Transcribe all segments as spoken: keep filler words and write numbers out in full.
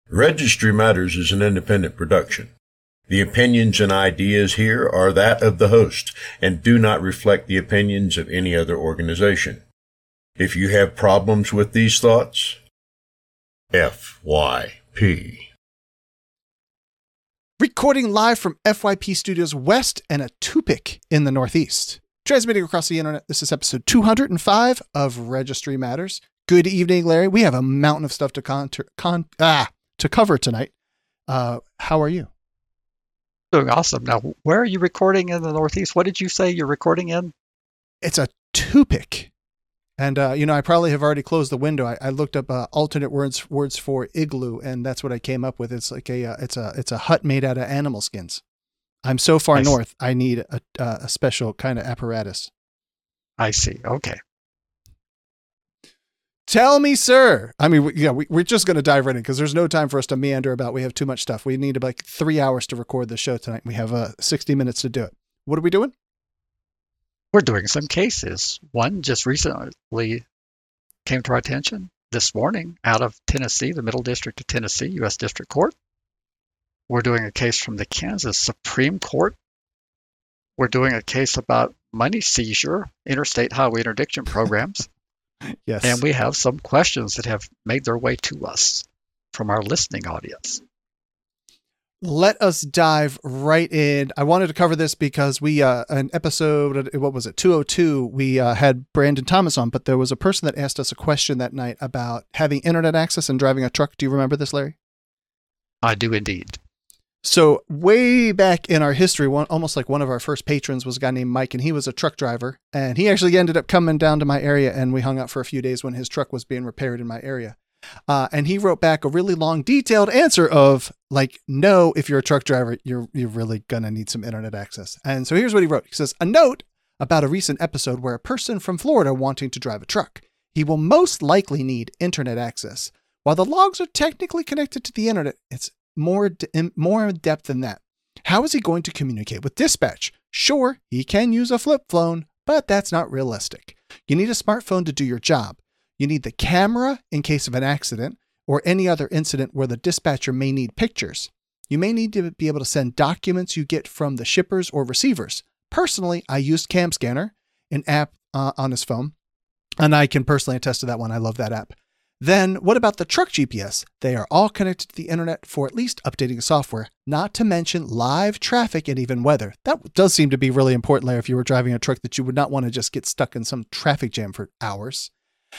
Registry Matters is an independent production. The opinions and ideas here are that of the host and do not reflect the opinions of any other organization. If you have problems with these thoughts, F Y P. Recording live from F Y P Studios West and Etobicoke in the Northeast. Transmitting across the internet, this is episode two hundred five of Registry Matters. Good evening, Larry. We have a mountain of stuff to con- con- ah, to cover tonight. Uh, how are you? Doing awesome. Now, where are you recording in the Northeast? What did you say you're recording in? It's a Etobicoke. And, uh, you know, I probably have already closed the window. I, I looked up uh, alternate words words for igloo, and that's what I came up with. It's like a uh, it's a it's a hut made out of animal skins. I'm so far I north, I need a, uh, a special kind of apparatus. I see. Okay. Tell me, sir. I mean, we, yeah, we, we're just going to dive right in because there's no time for us to meander about. We have too much stuff. We need like three hours to record the show tonight. We have uh, sixty minutes to do it. What are we doing? We're doing some cases. One just recently came to our attention this morning out of Tennessee, the Middle District of Tennessee, U S District Court. We're doing a case from the Kansas Supreme Court. We're doing a case about money seizure, interstate highway interdiction programs. Yes. And we have some questions that have made their way to us from our listening audience. Let us dive right in. I wanted to cover this because we, uh, an episode, what was it, two oh two, we uh, had Brandon Thomas on, but there was a person that asked us a question that night about having internet access and driving a truck. Do you remember this, Larry? I do indeed. So way back in our history, one almost like one of our first patrons was a guy named Mike, and he was a truck driver, and he actually ended up coming down to my area, and we hung out for a few days when his truck was being repaired in my area. Uh, and he wrote back a really long, detailed answer of like, no, if you're a truck driver, you're you're really gonna need some internet access. And so here's what he wrote. He says, a note about a recent episode where a person from Florida wanting to drive a truck. He will most likely need internet access. While the logs are technically connected to the internet, it's more de- more in depth than that. How is he going to communicate with dispatch? Sure, he can use a flip phone, but that's not realistic. You need a smartphone to do your job. You need the camera in case of an accident or any other incident where the dispatcher may need pictures. You may need to be able to send documents you get from the shippers or receivers. Personally, I used CamScanner, an app uh, on his phone, and I can personally attest to that one. I love that app. Then what about the truck G P S? They are all connected to the internet for at least updating software, not to mention live traffic and even weather. That does seem to be really important, Larry, if you were driving a truck that you would not want to just get stuck in some traffic jam for hours.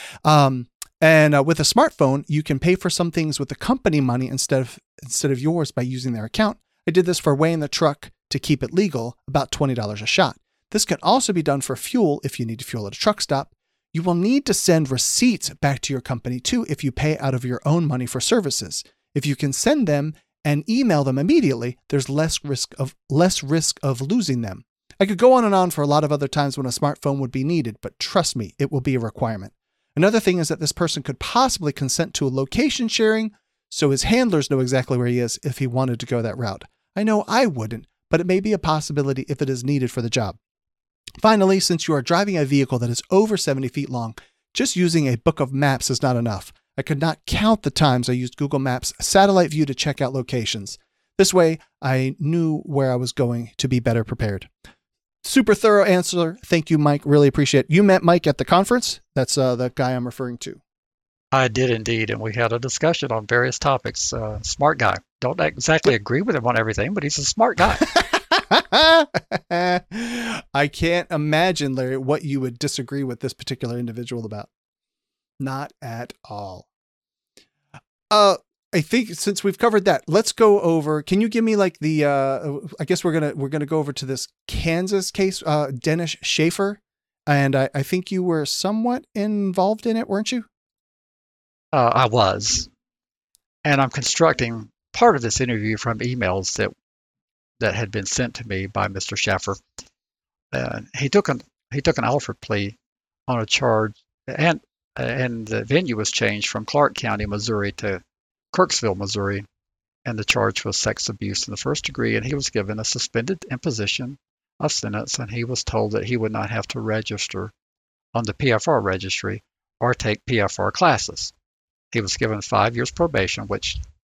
Um, and uh, with a smartphone, you can pay for some things with the company money instead of instead of yours by using their account. I did this for weighing the truck to keep it legal, about twenty dollars a shot. This can also be done for fuel if you need to fuel at a truck stop. You will need to send receipts back to your company too if you pay out of your own money for services. If you can send them and email them immediately, there's less risk of less risk of losing them. I could go on and on for a lot of other times when a smartphone would be needed, but trust me, it will be a requirement. Another thing is that this person could possibly consent to a location sharing so his handlers know exactly where he is if he wanted to go that route. I know I wouldn't, but it may be a possibility if it is needed for the job. Finally, since you are driving a vehicle that is over seventy feet long, just using a book of maps is not enough. I could not count the times I used Google Maps satellite view to check out locations. This way, I knew where I was going to be better prepared. Super thorough answer. Thank you, Mike. Really appreciate it. You met Mike at the conference. That's uh, the guy I'm referring to. I did indeed, and we had a discussion on various topics. Uh, smart guy. Don't exactly agree with him on everything, but he's a smart guy. I can't imagine, Larry, what you would disagree with this particular individual about. Not at all. Uh, I think since we've covered that, let's go over. Can you give me like the? Uh, I guess we're gonna we're gonna go over to this Kansas case, uh, Dennis Schaefer, and I, I think you were somewhat involved in it, weren't you? Uh, I was, and I'm constructing part of this interview from emails that that had been sent to me by Mister Schaefer. Uh, he took an he took an Alford plea on a charge, and and the venue was changed from Clark County, Missouri, to Kirksville, Missouri, and the charge was sex abuse in the first degree. And he was given a suspended imposition of sentence, and he was told that he would not have to register on the P F R registry or take P F R classes. He was given five years probation, which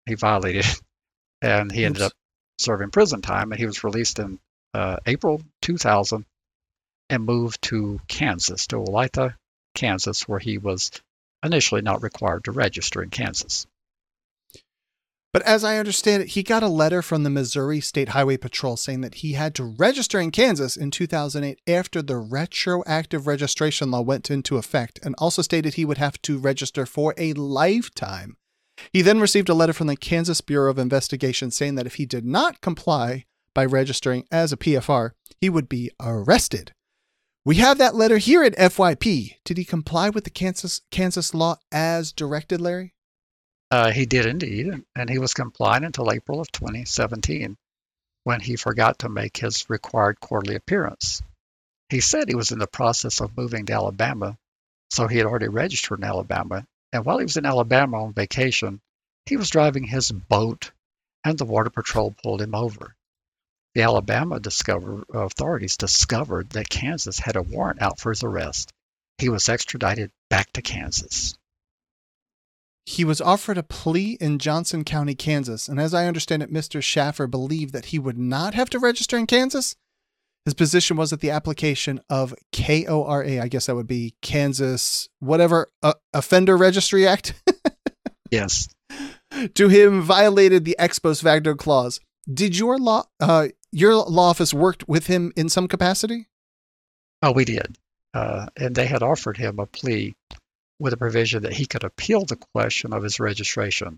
he violated it, and he ended Oops. up serving prison time, and he was released in uh, April two thousand and moved to Kansas, to Olathe, Kansas, where he was initially not required to register in Kansas. But as I understand it, he got a letter from the Missouri State Highway Patrol saying that he had to register in Kansas in two thousand eight after the retroactive registration law went into effect, and also stated he would have to register for a lifetime. He then received a letter from the Kansas Bureau of Investigation saying that if he did not comply by registering as a P F R, he would be arrested. We have that letter here at F Y P. Did he comply with the Kansas Kansas law as directed, Larry? Uh, he did indeed, and he was compliant until April of twenty seventeen, when he forgot to make his required quarterly appearance. He said he was in the process of moving to Alabama, so he had already registered in Alabama, and while he was in Alabama on vacation, he was driving his boat, and the Border Patrol pulled him over. The Alabama discover, authorities discovered that Kansas had a warrant out for his arrest. He was extradited back to Kansas. He was offered a plea in Johnson County, Kansas, and as I understand it, Mister Schaffer believed that he would not have to register in Kansas. His position was that the application of K O R A, I guess that would be Kansas, whatever, uh, Offender Registry Act, Yes. to him violated the ex post facto clause. Did your law, uh, your law office worked with him in some capacity? Oh, we did. Uh, and they had offered him a plea with a provision that he could appeal the question of his registration.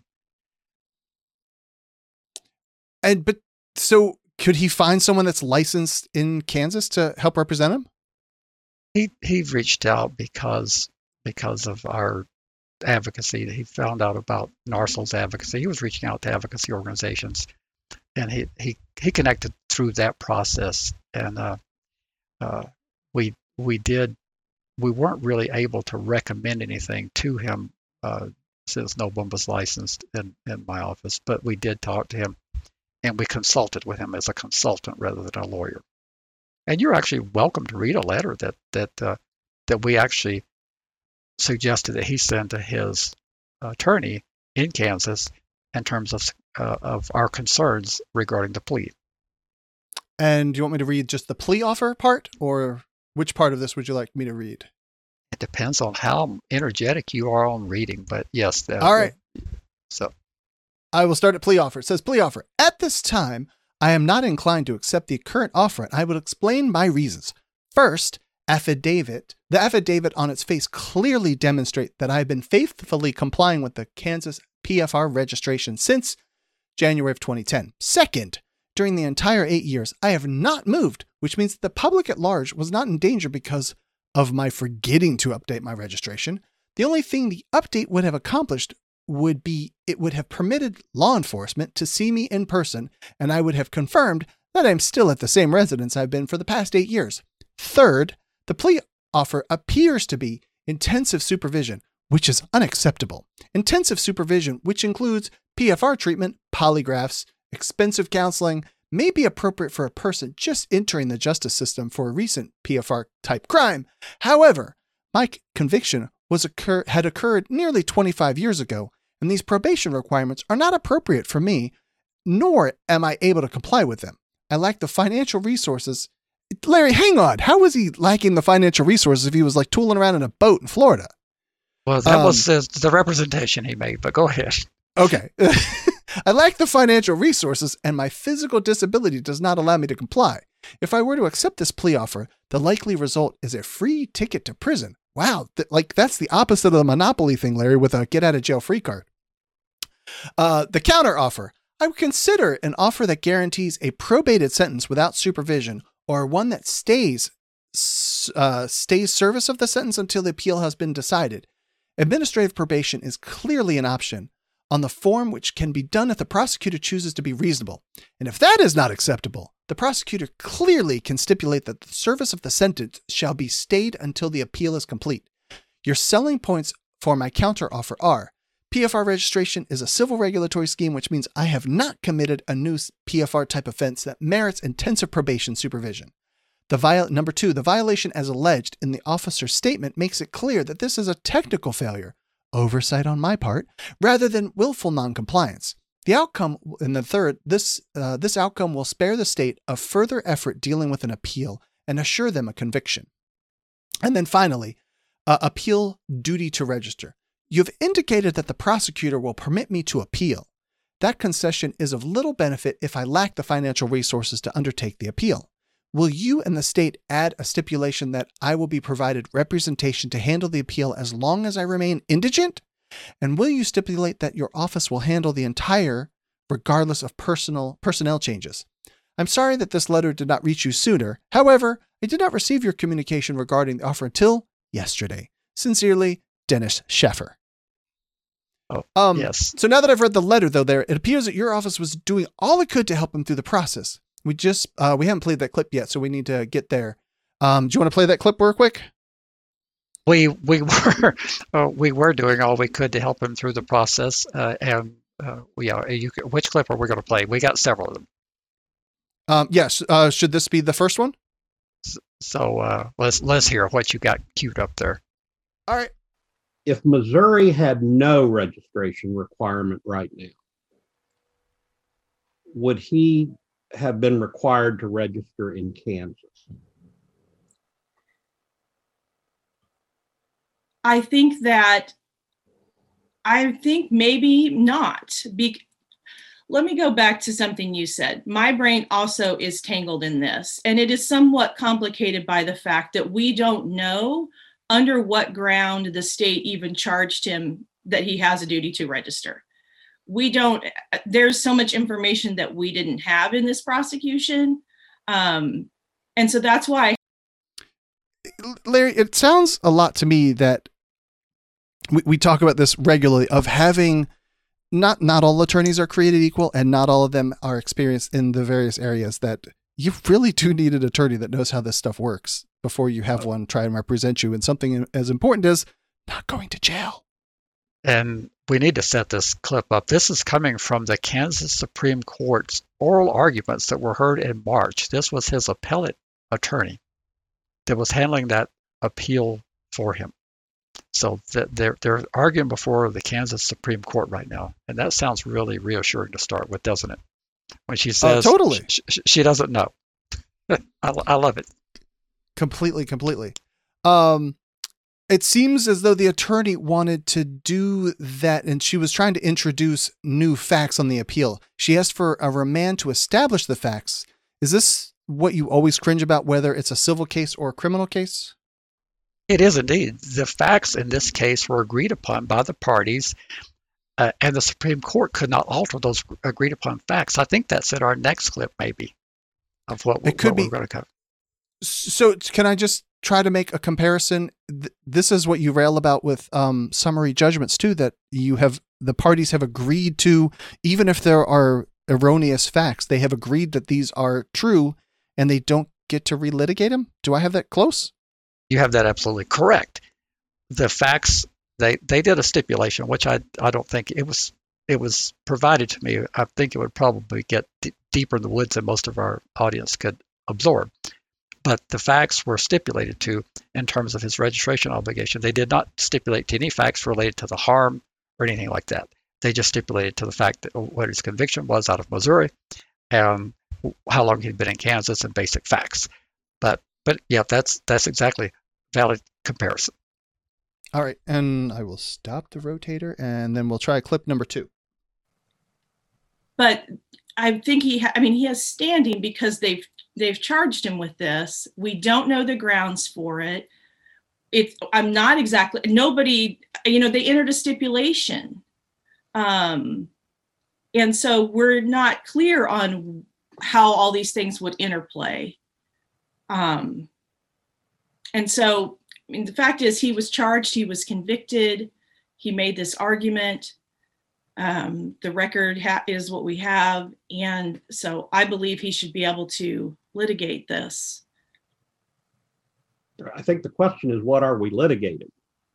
And but so could he find someone that's licensed in Kansas to help represent him? He he reached out because because of our advocacy. He found out about NARSOL's advocacy. He was reaching out to advocacy organizations, and he he, he connected through that process. And uh, uh, we we did. We weren't really able to recommend anything to him uh, since no one was licensed in, in my office, but we did talk to him, and we consulted with him as a consultant rather than a lawyer. And you're actually welcome to read a letter that that uh, that we actually suggested that he send to his attorney in Kansas in terms of uh, of our concerns regarding the plea. And do you want me to read just the plea offer part, or which part of this would you like me to read? It depends on how energetic you are on reading, but yes. That, All right. So I will start at plea offer. It says plea offer. At this time, I am not inclined to accept the current offer, and I will explain my reasons. First, affidavit. The affidavit on its face clearly demonstrates that I have been faithfully complying with the Kansas P F R registration since January of twenty ten. Second, during the entire eight years, I have not moved, which means that the public at large was not in danger because of my forgetting to update my registration. The only thing the update would have accomplished would be it would have permitted law enforcement to see me in person, and I would have confirmed that I'm still at the same residence I've been for the past eight years. Third, the plea offer appears to be intensive supervision, which is unacceptable. Intensive supervision, which includes P F R treatment, polygraphs, expensive counseling, may be appropriate for a person just entering the justice system for a recent P F R-type crime. However, my conviction was occur- had occurred nearly twenty-five years ago, and these probation requirements are not appropriate for me, nor am I able to comply with them. I lack the financial resources. Larry, hang on. How was he lacking the financial resources if he was like tooling around in a boat in Florida? Well, that Um, was the, the representation he made, but go ahead. Okay. I lack the financial resources, and my physical disability does not allow me to comply. If I were to accept this plea offer, the likely result is a free ticket to prison. Wow. Th- like that's the opposite of the Monopoly thing, Larry, with a get out of jail free card. Uh, the counter offer. I would consider an offer that guarantees a probated sentence without supervision, or one that stays, uh, stays service of the sentence until the appeal has been decided. Administrative probation is clearly an option on the form, which can be done if the prosecutor chooses to be reasonable. And if that is not acceptable, the prosecutor clearly can stipulate that the service of the sentence shall be stayed until the appeal is complete. Your selling points for my counteroffer are: P F R registration is a civil regulatory scheme, which means I have not committed a new P F R type offense that merits intensive probation supervision. The viol- Number two, the violation as alleged in the officer's statement makes it clear that this is a technical failure, oversight on my part, rather than willful noncompliance. The outcome, and the third, this uh, this outcome will spare the state of further effort dealing with an appeal and assure them a conviction. And then finally, uh, appeal duty to register. You've indicated that the prosecutor will permit me to appeal. That concession is of little benefit if I lack the financial resources to undertake the appeal. Will you and the state add a stipulation that I will be provided representation to handle the appeal as long as I remain indigent? And will you stipulate that your office will handle the entire, regardless of personal personnel changes? I'm sorry that this letter did not reach you sooner. However, I did not receive your communication regarding the offer until yesterday. Sincerely, Dennis Sheffer. Oh, um, yes. So now that I've read the letter, though, there it appears that your office was doing all it could to help him through the process. We just uh, we haven't played that clip yet, so we need to get there. Um, do you want to play that clip real quick? We we were uh, we were doing all we could to help him through the process, uh, and uh, we are. You, which clip are we going to play? We got several of them. Um, yes. Uh, should this be the first one? So uh, let's let's hear what you got queued up there. All right. If Missouri had no registration requirement right now, would he have been required to register in Kansas? I think that, I think maybe not. Be, let me go back to something you said. My brain also is tangled in this, and it is somewhat complicated by the fact that we don't know under what ground the state even charged him that he has a duty to register. We don't, there's so much information that we didn't have in this prosecution. Um, and so that's why. Larry, it sounds a lot to me that we, we talk about this regularly of having not, not all attorneys are created equal and not all of them are experienced in the various areas, that you really do need an attorney that knows how this stuff works before you have one try and represent you in something as important as not going to jail. And we need to set this clip up. This is coming from the Kansas Supreme Court's oral arguments that were heard in March. This was his appellate attorney that was handling that appeal for him. So they're, they're arguing before the Kansas Supreme Court right now. And that sounds really reassuring to start with, doesn't it? When she says uh, totally. she, she, she doesn't know. I, I love it. Completely, completely. Um, it seems as though the attorney wanted to do that, and she was trying to introduce new facts on the appeal. She asked for a remand to establish the facts. Is this what you always cringe about, whether it's a civil case or a criminal case? It is indeed. The facts in this case were agreed upon by the parties, uh, and the Supreme Court could not alter those agreed upon facts. I think that's in our next clip, maybe, of what, it could what be. we're going to cover. So can I just try to make a comparison? This is what you rail about with um, summary judgments too, that you have, the parties have agreed to, even if there are erroneous facts, they have agreed that these are true and they don't get to relitigate them. Do I have that close? You have that absolutely correct. The facts, they, they did a stipulation, which I, I don't think it was, it was provided to me. I think it would probably get d- deeper in the woods than most of our audience could absorb. But the facts were stipulated to in terms of his registration obligation. They did not stipulate to any facts related to the harm or anything like that. They just stipulated to the fact that what his conviction was out of Missouri and how long he'd been in Kansas and basic facts. But but yeah, that's that's exactly valid comparison. All right, and I will stop the rotator and then we'll try clip number two. But I think he, ha- I mean, he has standing because they've they've charged him with this. We don't know the grounds for it. It's, I'm not exactly, nobody, you know, they entered a stipulation. Um, and so we're not clear on how all these things would interplay. Um, and so, I mean, the fact is he was charged, he was convicted, he made this argument. Um, the record ha- is what we have. And so I believe he should be able to litigate this. I think the question is, what are we litigating?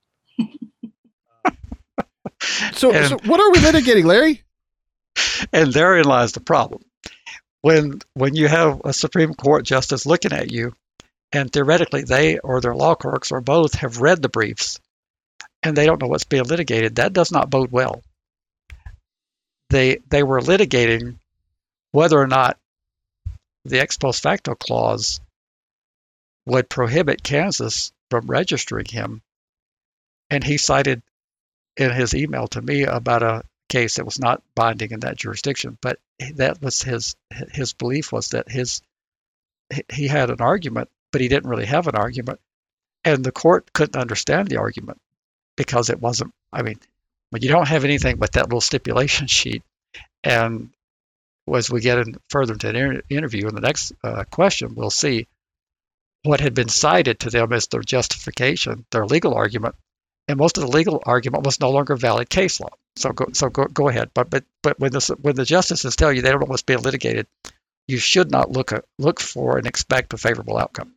So, And- so what are we litigating, Larry? And therein lies the problem. When when you have a Supreme Court justice looking at you, and theoretically they or their law clerks or both have read the briefs, and they don't know what's being litigated, that does not bode well. they they were litigating whether or not the ex post facto clause would prohibit Kansas from registering him. And he cited in his email to me about a case that was not binding in that jurisdiction, but that was his his belief was that his he had an argument, but he didn't really have an argument, and the court couldn't understand the argument because it wasn't. I mean, when you don't have anything but that little stipulation sheet, and as we get in further into the inter- interview in the next uh, question, we'll see what had been cited to them as their justification, their legal argument, and most of the legal argument was no longer valid case law. So go, so go, go ahead. But but but when the when the justices tell you they don't know what's being litigated, you should not look at, look for and expect a favorable outcome.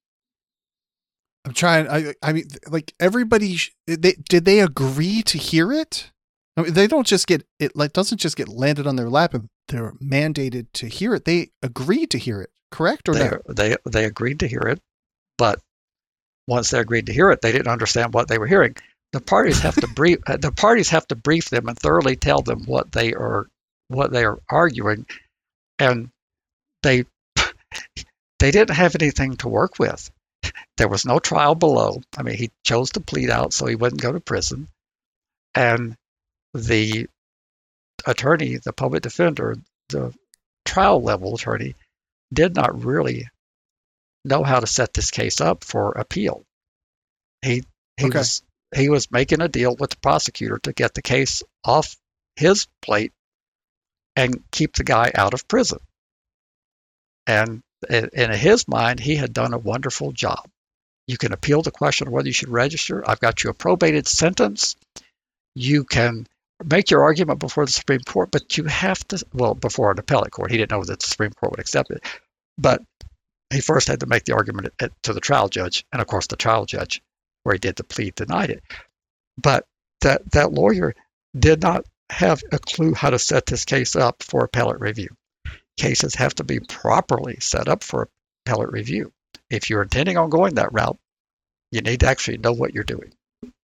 I'm trying. I I mean, like everybody, they did they agree to hear it? I mean, they don't just get it. Like doesn't just get landed on their lap and they're mandated to hear it. They agreed to hear it, correct or they, no? They they agreed to hear it, but once they agreed to hear it, they didn't understand what they were hearing. The parties have to brief. The parties have to brief them and thoroughly tell them what they are what they are arguing, and they they didn't have anything to work with. There was no trial below. I mean, he chose to plead out so he wouldn't go to prison, and the attorney, the public defender, the trial level attorney, did not really know how to set this case up for appeal. He he Okay. was he was making a deal with the prosecutor to get the case off his plate and keep the guy out of prison. And in, in his mind, he had done a wonderful job. You can appeal the question of whether you should register. I've got you a probated sentence. You can make your argument before the Supreme Court, but you have to, well, before an appellate court. He didn't know that the Supreme Court would accept it. But he first had to make the argument at, at, to the trial judge. And of course, the trial judge, where he did the plea, denied it. But that, that lawyer did not have a clue how to set this case up for appellate review. Cases have to be properly set up for appellate review. If you're intending on going that route, you need to actually know what you're doing.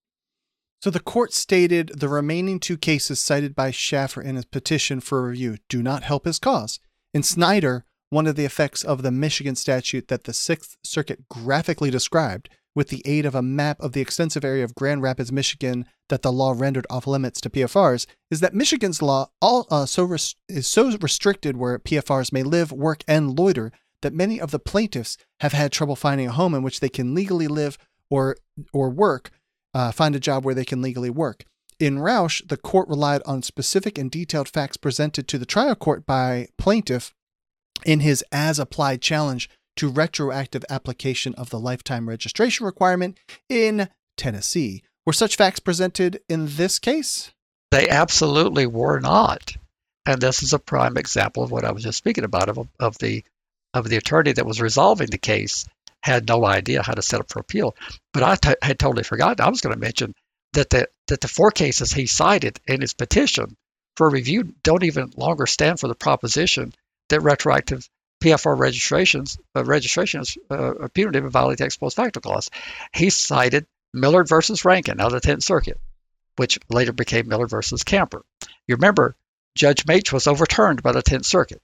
So the court stated the remaining two cases cited by Schaffer in his petition for review do not help his cause. In Snyder, one of the effects of the Michigan statute that the Sixth Circuit graphically described, with the aid of a map of the extensive area of Grand Rapids, Michigan, that the law rendered off limits to P F Rs, is that Michigan's law all uh, so res- is so restricted where P F Rs may live, work, and loiter that many of the plaintiffs have had trouble finding a home in which they can legally live or or work, uh, find a job where they can legally work. In Roush, the court relied on specific and detailed facts presented to the trial court by plaintiff in his as-applied challenge to retroactive application of the lifetime registration requirement in Tennessee. Were such facts presented in this case? They absolutely were not. And this is a prime example of what I was just speaking about, of, of the of the attorney that was resolving the case had no idea how to set up for appeal. But I t- had totally forgotten. I was going to mention that the that the four cases he cited in his petition for review don't even longer stand for the proposition that retroactive P F R registrations uh, registration is uh, punitive and violates the ex post facto clause. He cited Millard versus Rankin out of the Tenth Circuit, which later became Millard versus Camper. You remember, Judge Maitch was overturned by the Tenth Circuit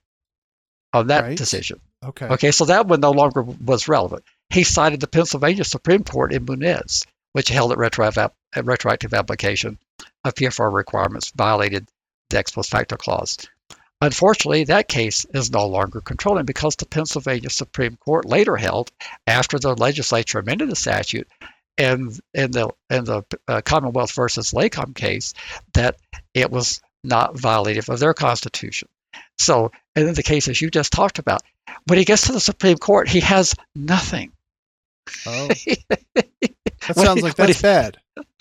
on that Right. decision. Okay. Okay, so that one no longer was relevant. He cited the Pennsylvania Supreme Court in Munez, which held that retroactive, retroactive application of P F R requirements violated the ex post facto clause. Unfortunately, that case is no longer controlling because the Pennsylvania Supreme Court later held, after the legislature amended the statute, and in the in the uh, Commonwealth versus Lacom case, that it was not violative of their constitution. So, and in the cases you just talked about, when he gets to the Supreme Court, he has nothing. Oh, that When sounds he- like when that's he- bad.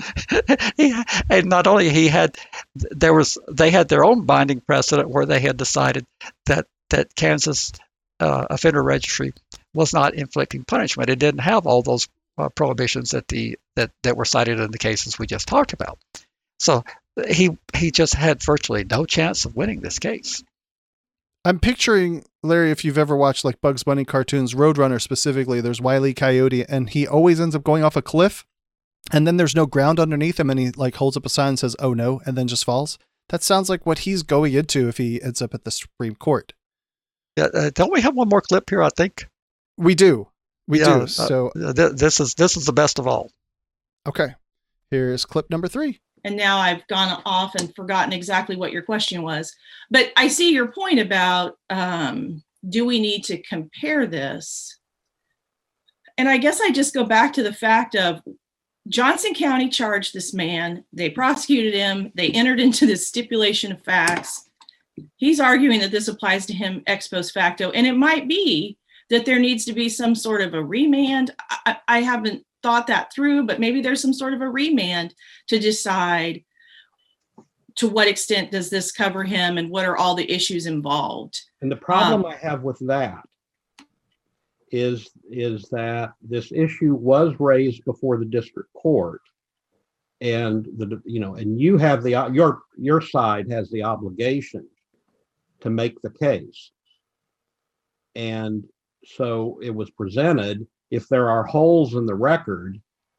he, and not only he had, there was they had their own binding precedent where they had decided that that Kansas uh, offender registry was not inflicting punishment. It didn't have all those uh, prohibitions that the that that were cited in the cases we just talked about. So he he just had virtually no chance of winning this case. I'm picturing, Larry, if you've ever watched like Bugs Bunny cartoons, Roadrunner specifically, there's Wile E. Coyote, and he always ends up going off a cliff, and then there's no ground underneath him, and he like holds up a sign and says, "Oh no," and then just falls. That sounds like what he's going into if he ends up at the Supreme Court. Yeah, uh, don't we have one more clip here? I think we do. We yeah, do. So uh, th- this is this is the best of all. Okay, here's clip number three. And now I've gone off and forgotten exactly what your question was. But I see your point about um, do we need to compare this? And I guess I just go back to the fact of Johnson County charged this man. They prosecuted him. They entered into this stipulation of facts. He's arguing that this applies to him ex post facto. And it might be that there needs to be some sort of a remand. I, I haven't thought that through, but maybe there's some sort of a remand to decide to what extent does this cover him and what are all the issues involved. And the problem Um, I have with that is, is that this issue was raised before the district court, and the, you know, and you have the, your, your side has the obligation to make the case. And so it was presented. If there are holes in the record,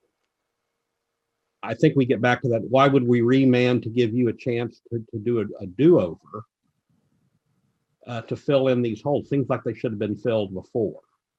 I think we get back to that. Why would we remand to give you a chance to, to do a, a do-over uh, to fill in these holes? Things like they should have been filled before.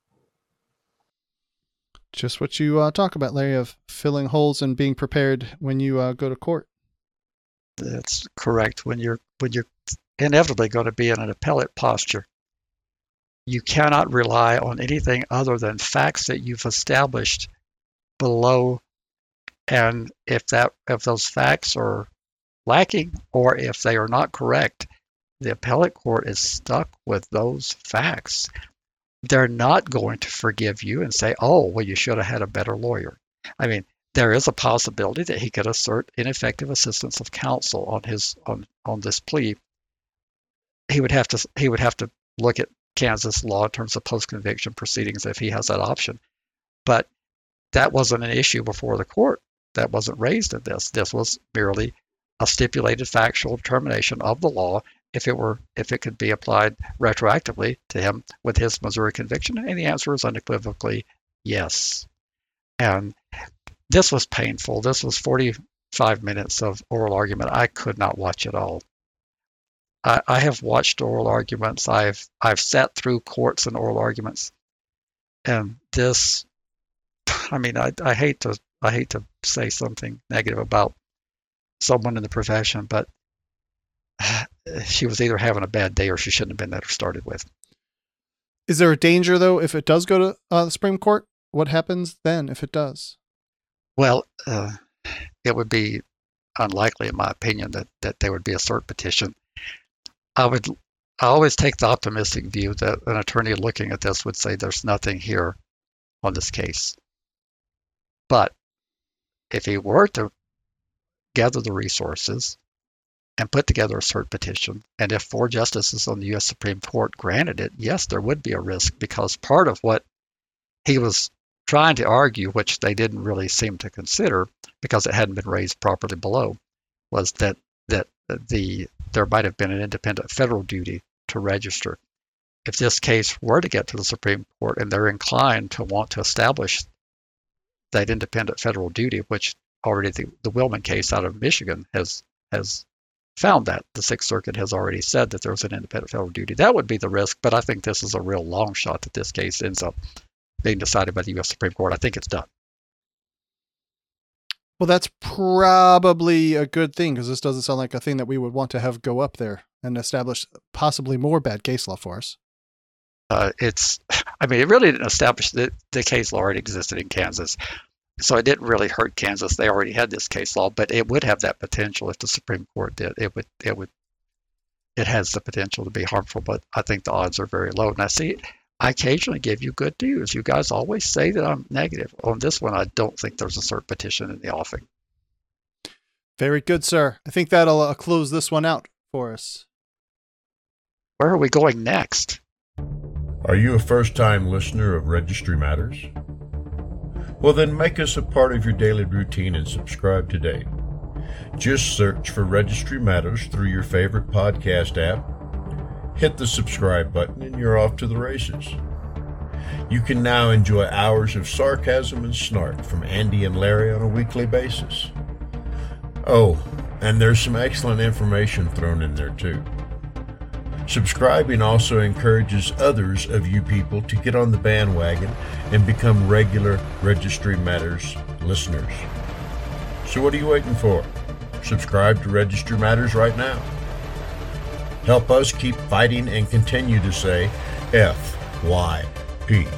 Just what you uh, talk about, Larry, of filling holes and being prepared when you uh, go to court. That's correct. When you're when you're inevitably going to be in an appellate posture, you cannot rely on anything other than facts that you've established below. And if that if those facts are lacking or if they are not correct, the appellate court is stuck with those facts. They're not going to forgive you and say, oh, well, you should have had a better lawyer. I mean, there is a possibility that he could assert ineffective assistance of counsel on his on, on this plea. He would have to he would have to look at Kansas law in terms of post-conviction proceedings if he has that option. But that wasn't an issue before the court. That wasn't raised in this. This was merely a stipulated factual determination of the law if it were if it could be applied retroactively to him with his Missouri conviction. And the answer is unequivocally yes. And this was painful. This was forty-five minutes of oral argument. I could not watch it all. I, I have watched oral arguments. I've I've sat through courts and oral arguments. And this, I mean, I, I hate to I hate to say something negative about someone in the profession, but she was either having a bad day or she shouldn't have been there to start it with. Is there a danger, though, if it does go to uh, the Supreme Court? What happens then if it does? Well, uh, it would be unlikely, in my opinion, that, that there would be a cert petition. I would I always take the optimistic view that an attorney looking at this would say there's nothing here on this case. But if he were to gather the resources and put together a cert petition, and if four justices on the U S Supreme Court granted it, yes, there would be a risk, because part of what he was trying to argue, which they didn't really seem to consider because it hadn't been raised properly below, was that that the there might have been an independent federal duty to register. If this case were to get to the Supreme Court and they're inclined to want to establish that independent federal duty, which already the, the Willman case out of Michigan has has found that. The Sixth Circuit has already said that there's an independent federal duty. That would be the risk, but I think this is a real long shot that this case ends up being decided by the U S Supreme Court. I think it's done. Well, that's probably a good thing, because this doesn't sound like a thing that we would want to have go up there and establish possibly more bad case law for us. Uh, it's, I mean, it really didn't establish that the case law already existed in Kansas. So it didn't really hurt Kansas. They already had this case law, but it would have that potential if the Supreme Court did. It would, it would, it has the potential to be harmful, but I think the odds are very low. And I see, I occasionally give you good news. You guys always say that I'm negative. On this one, I don't think there's a cert petition in the offing. Very good, sir. I think that'll uh, close this one out for us. Where are we going next? Are you a first-time listener of Registry Matters? Well, then make us a part of your daily routine and subscribe today. Just search for Registry Matters through your favorite podcast app. Hit the subscribe button and you're off to the races. You can now enjoy hours of sarcasm and snark from Andy and Larry on a weekly basis. Oh, And there's some excellent information thrown in there too. Subscribing also encourages others of you people to get on the bandwagon and become regular Registry Matters listeners. So what are you waiting for? Subscribe to Registry Matters right now. Help us keep fighting and continue to say F Y P.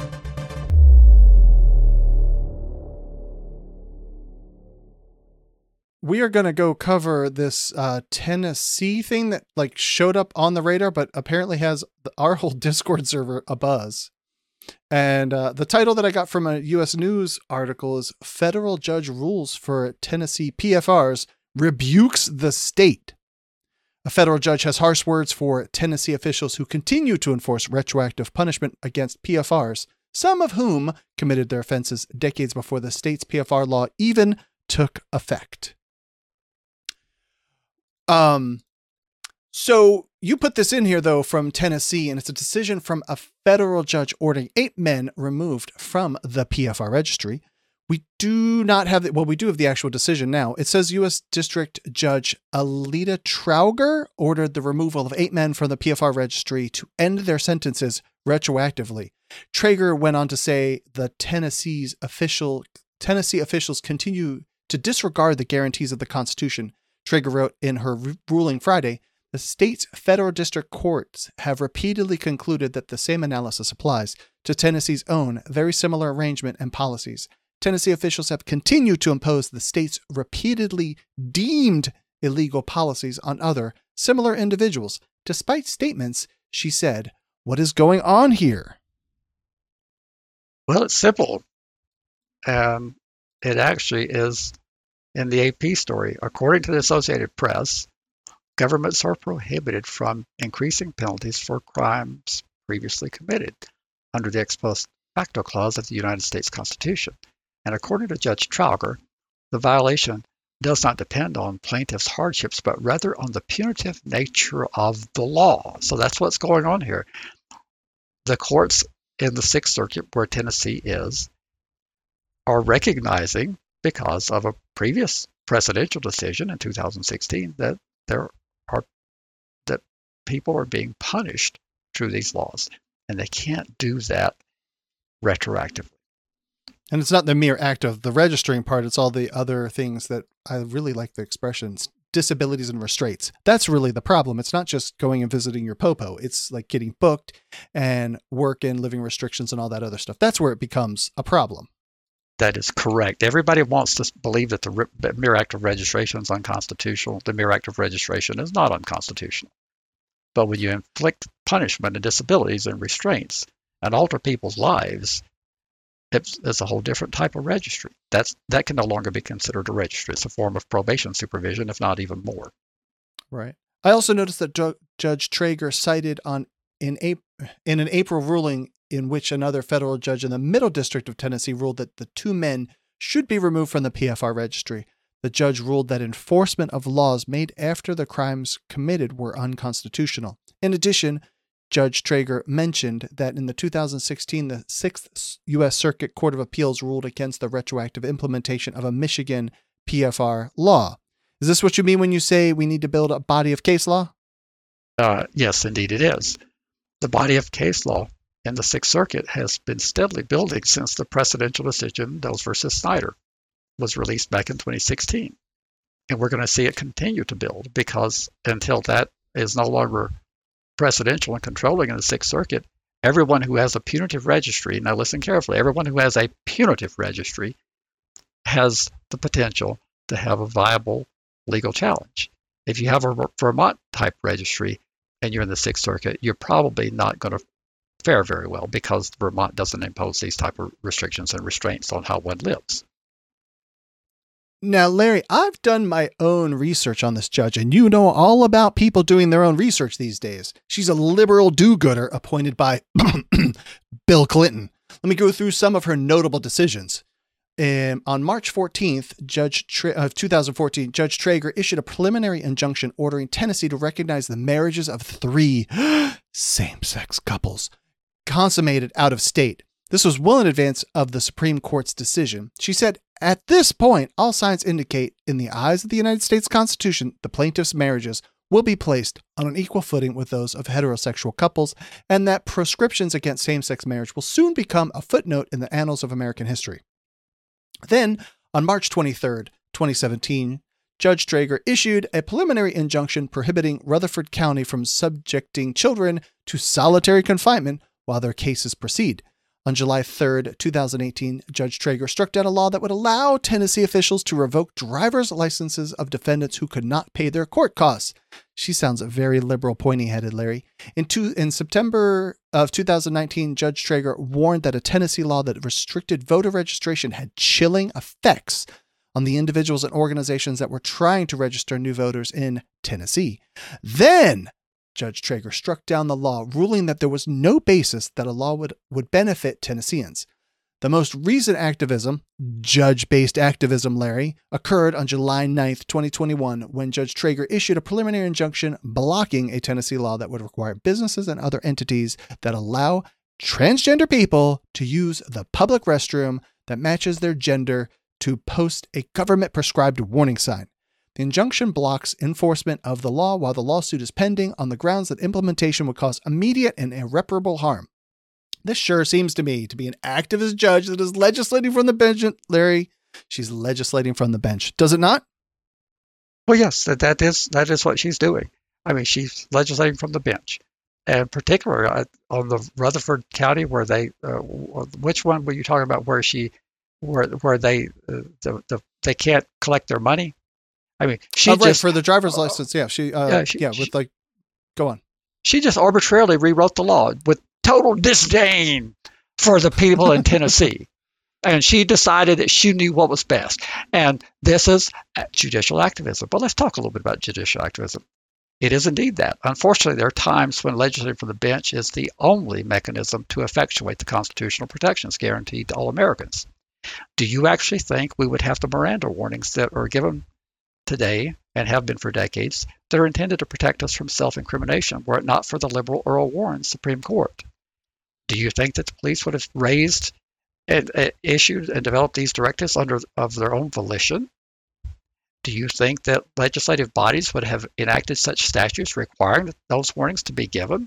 We are going to go cover this uh, Tennessee thing that like showed up on the radar, but apparently has the, our whole Discord server abuzz. And uh, the title that I got from a U S News article is Federal Judge Rules for Tennessee P F Rs Rebukes the State. A federal judge has harsh words for Tennessee officials who continue to enforce retroactive punishment against P F Rs, some of whom committed their offenses decades before the state's P F R law even took effect. Um, so you put this in here though from Tennessee, and it's a decision from a federal judge ordering eight men removed from the P F R registry. We do not have the, well, we do have the actual decision now. It says U S District Judge Alita Trauger ordered the removal of eight men from the P F R registry to end their sentences retroactively. Traeger went on to say the Tennessee's official Tennessee officials continue to disregard the guarantees of the Constitution. Traeger wrote in her r- ruling Friday, the state's federal district courts have repeatedly concluded that the same analysis applies to Tennessee's own very similar arrangement and policies. Tennessee officials have continued to impose the state's repeatedly deemed illegal policies on other similar individuals, despite statements, she said, what is going on here? Well, it's simple. Um, it actually is in the A P story. According to the Associated Press, governments are prohibited from increasing penalties for crimes previously committed under the ex post facto clause of the United States Constitution. And according to Judge Trauger, the violation does not depend on plaintiff's hardships, but rather on the punitive nature of the law. So that's what's going on here. The courts in the Sixth Circuit, where Tennessee is, are recognizing, because of a previous presidential decision in two thousand sixteen, that there are that people are being punished through these laws, and they can't do that retroactively. And it's not the mere act of the registering part, it's all the other things that I really like the expressions, disabilities and restraints. That's really the problem. It's not just going and visiting your popo. It's like getting booked and work and living restrictions and all that other stuff. That's where it becomes a problem. That is correct. Everybody wants to believe that the re- mere act of registration is unconstitutional. The mere act of registration is not unconstitutional. But when you inflict punishment and disabilities and restraints and alter people's lives, it's, it's a whole different type of registry. That's that can no longer be considered a registry. It's a form of probation supervision, if not even more. Right. I also noticed that Ju- Judge Traeger cited on in a- in an April ruling in which another federal judge in the Middle District of Tennessee ruled that the two men should be removed from the P F R registry. The judge ruled that enforcement of laws made after the crimes committed were unconstitutional. In addition, Judge Traeger mentioned that in the two thousand sixteen, the Sixth U S Circuit Court of Appeals ruled against the retroactive implementation of a Michigan P F R law. Is this what you mean when you say we need to build a body of case law? Uh, yes, indeed it is. The body of case law in the Sixth Circuit has been steadily building since the precedential decision, Doe versus Snyder, was released back in twenty sixteen. And we're going to see it continue to build, because until that is no longer precedential and controlling in the Sixth Circuit, everyone who has a punitive registry, now listen carefully, everyone who has a punitive registry has the potential to have a viable legal challenge. If you have a Vermont type registry and you're in the Sixth Circuit, you're probably not going to fare very well, because Vermont doesn't impose these type of restrictions and restraints on how one lives. Now, Larry, I've done my own research on this judge, and you know all about people doing their own research these days. She's a liberal do-gooder appointed by Bill Clinton. Let me go through some of her notable decisions. Um, on March fourteenth, Judge Tra- of two thousand fourteen, Judge Traeger issued a preliminary injunction ordering Tennessee to recognize the marriages of three same-sex couples consummated out of state. This was well in advance of the Supreme Court's decision. She said, At this point, all signs indicate, in the eyes of the United States Constitution, the plaintiff's marriages will be placed on an equal footing with those of heterosexual couples, and that proscriptions against same-sex marriage will soon become a footnote in the annals of American history. Then, on March twenty-third, twenty seventeen, Judge Trager issued a preliminary injunction prohibiting Rutherford County from subjecting children to solitary confinement while their cases proceed. On July third, twenty eighteen, Judge Trager struck down a law that would allow Tennessee officials to revoke driver's licenses of defendants who could not pay their court costs. She sounds very liberal, pointy-headed, Larry. In, two, in September of two thousand nineteen, Judge Trager warned that a Tennessee law that restricted voter registration had chilling effects on the individuals and organizations that were trying to register new voters in Tennessee. Then, Judge Trager struck down the law, ruling that there was no basis that a law would, would benefit Tennesseans. The most recent activism, judge-based activism, Larry, occurred on July ninth, twenty twenty-one, when Judge Trager issued a preliminary injunction blocking a Tennessee law that would require businesses and other entities that allow transgender people to use the public restroom that matches their gender to post a government-prescribed warning sign. The injunction blocks enforcement of the law while the lawsuit is pending on the grounds that implementation would cause immediate and irreparable harm. This sure seems to me to be an activist judge that is legislating from the bench, Larry. She's legislating from the bench, does it not? Well, yes, that, that is that is what she's doing. I mean, she's legislating from the bench. And particularly uh, on the Rutherford County, where they, uh, which one were you talking about? Where she, where where they, uh, the, the they can't collect their money. I mean, she oh, right, just for the driver's license. Yeah, she, uh, yeah, she, yeah, with she, like, go on. She just arbitrarily rewrote the law with total disdain for the people in Tennessee. And she decided that she knew what was best. And this is judicial activism. But let's talk a little bit about judicial activism. It is indeed that. Unfortunately, there are times when legislating from the bench is the only mechanism to effectuate the constitutional protections guaranteed to all Americans. Do you actually think we would have the Miranda warnings that are given today and have been for decades that are intended to protect us from self-incrimination were it not for the liberal Earl Warren Supreme Court? Do you think that the police would have raised and uh, issued and developed these directives under of their own volition? Do you think that legislative bodies would have enacted such statutes requiring those warnings to be given?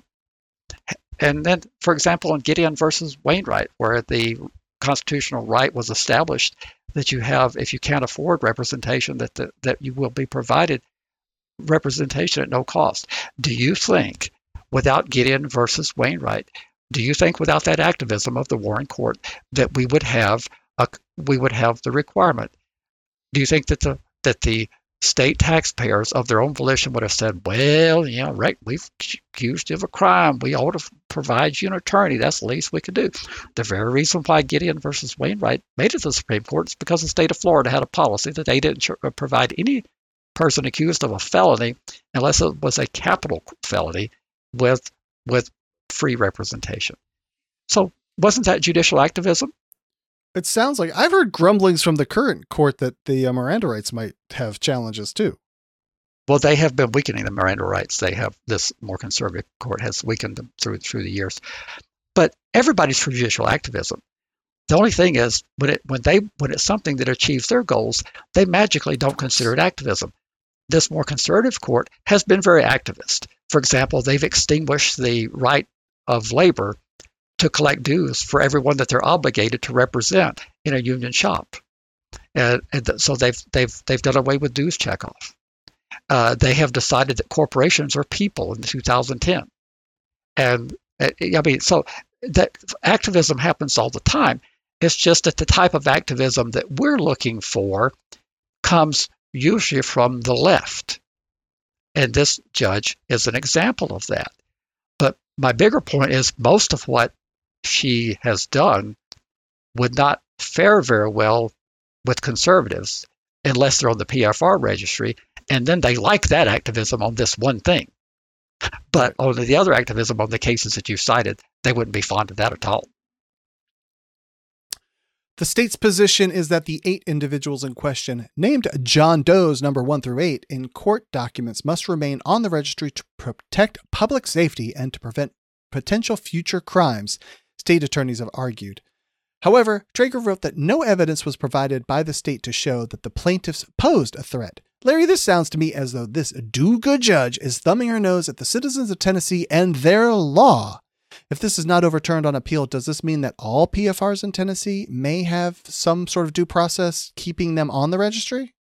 And then, for example, in Gideon versus Wainwright, where the constitutional right was established that you have, if you can't afford representation, that the, that you will be provided representation at no cost. Do you think, without Gideon versus Wainwright, do you think without that activism of the Warren Court that we would have a we would have the requirement? Do you think that the that the state taxpayers of their own volition would have said, well, yeah, right, we've accused you of a crime. We ought to provide you an attorney. That's the least we could do. The very reason why Gideon versus Wainwright made it to the Supreme Court is because the state of Florida had a policy that they didn't provide any person accused of a felony unless it was a capital felony with with free representation. So wasn't that judicial activism? It sounds like I've heard grumblings from the current court that the uh, Miranda rights might have challenges too. Well, they have been weakening the Miranda rights. They have, this more conservative court has weakened them through through the years. But everybody's for judicial activism. The only thing is when it when they when it's something that achieves their goals, they magically don't consider it activism. This more conservative court has been very activist. For example, they've extinguished the right of labor to collect dues for everyone that they're obligated to represent in a union shop, and, and so they've they've they've done away with dues checkoff. Uh, they have decided that corporations are people in two thousand ten, and uh, I mean, so that activism happens all the time. It's just that the type of activism that we're looking for comes usually from the left, and this judge is an example of that. But my bigger point is most of what she has done would not fare very well with conservatives unless they're on the P F R registry, and then they like that activism on this one thing. But on the other activism on the cases that you cited, they wouldn't be fond of that at all. The state's position is that the eight individuals in question, named John Doe's number one through eight in court documents, must remain on the registry to protect public safety and to prevent potential future crimes, state attorneys have argued. However, Traeger wrote that no evidence was provided by the state to show that the plaintiffs posed a threat. Larry, this sounds to me as though this do-good judge is thumbing her nose at the citizens of Tennessee and their law. If this is not overturned on appeal, does this mean that all P F Rs in Tennessee may have some sort of due process keeping them on the registry?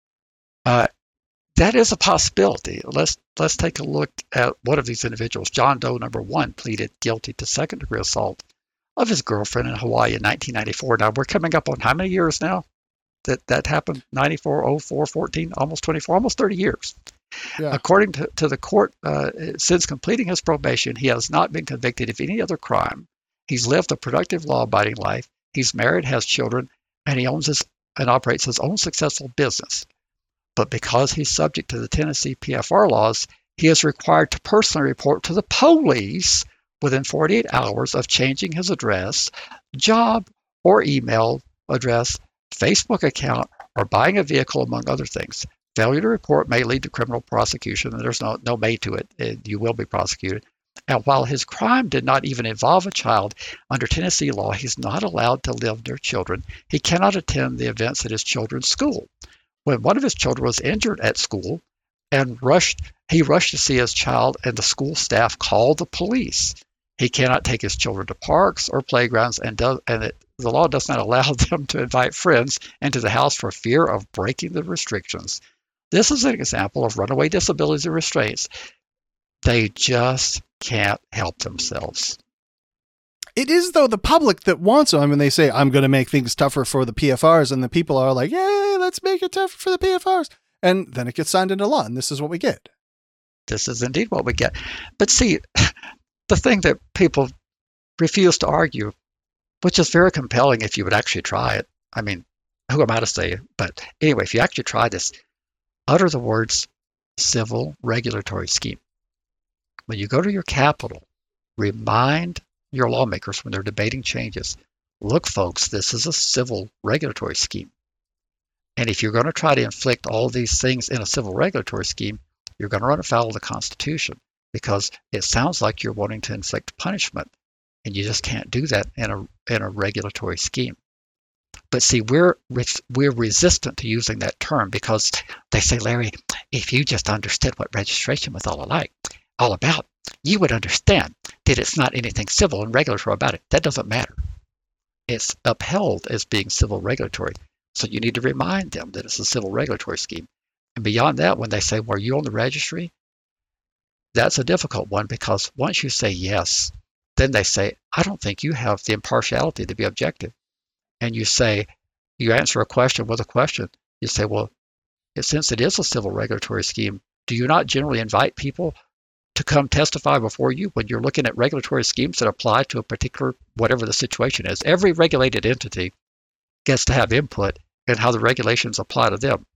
Uh, that is a possibility. Let's let's take a look at one of these individuals. John Doe number one pleaded guilty to second-degree assault of his girlfriend in Hawaii in nineteen ninety-four. Now, we're coming up on how many years now that that happened? ninety-four, oh four, fourteen, almost twenty-four, almost thirty years. Yeah. According to, to the court, uh, since completing his probation, he has not been convicted of any other crime. He's lived a productive, law-abiding life. He's married, has children, and he owns his and operates his own successful business. But because he's subject to the Tennessee P F R laws, he is required to personally report to the police within forty-eight hours of changing his address, job, or email address, Facebook account, or buying a vehicle, among other things. Failure to report may lead to criminal prosecution, and there's no, no may to it. it. You will be prosecuted. And while his crime did not even involve a child, under Tennessee law, he's not allowed to live near children. He cannot attend the events at his children's school. When one of his children was injured at school and rushed, he rushed to see his child, and the school staff called the police. He cannot take his children to parks or playgrounds, and, does, and it, the law does not allow them to invite friends into the house for fear of breaking the restrictions. This is an example of runaway disabilities and restraints. They just can't help themselves. It is, though, the public that wants them. I mean, they say, I'm going to make things tougher for the P F Rs, and the people are like, yay, let's make it tougher for the P F Rs. And then it gets signed into law, and this is what we get. This is indeed what we get. But see, the thing that people refuse to argue, which is very compelling if you would actually try it. I mean, who am I to say? But anyway, if you actually try this, utter the words civil regulatory scheme. When you go to your capital, remind your lawmakers when they're debating changes, look, folks, this is a civil regulatory scheme. And if you're going to try to inflict all these things in a civil regulatory scheme, you're going to run afoul of the Constitution, because it sounds like you're wanting to inflict punishment, and you just can't do that in a in a regulatory scheme. But see, we're we're resistant to using that term because they say, Larry, if you just understood what registration was all alike, all about, you would understand that it's not anything civil and regulatory about it. That doesn't matter. It's upheld as being civil regulatory. So you need to remind them that it's a civil regulatory scheme. And beyond that, when they say, well, are you on the registry? That's a difficult one, because once you say yes, then they say, I don't think you have the impartiality to be objective. And you say, you answer a question with a question. You say, well, since it is a civil regulatory scheme, do you not generally invite people to come testify before you when you're looking at regulatory schemes that apply to a particular, whatever the situation is? Every regulated entity gets to have input in how the regulations apply to them.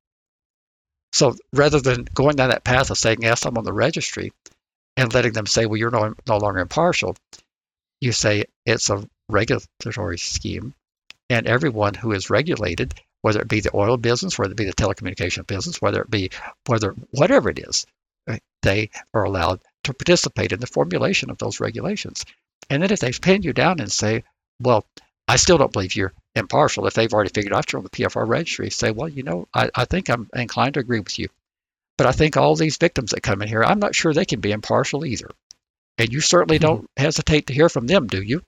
So rather than going down that path of saying, yes, I'm on the registry, and letting them say, well, you're no, no longer impartial, you say it's a regulatory scheme, and everyone who is regulated, whether it be the oil business, whether it be the telecommunication business, whether it be whether whatever it is, they are allowed to participate in the formulation of those regulations. And then if they pin you down and say, well, I still don't believe you're impartial, if they've already figured out you're on the P F R registry, say, well, you know, I, I think I'm inclined to agree with you. But I think all these victims that come in here, I'm not sure they can be impartial either. And you certainly mm-hmm. don't hesitate to hear from them, do you?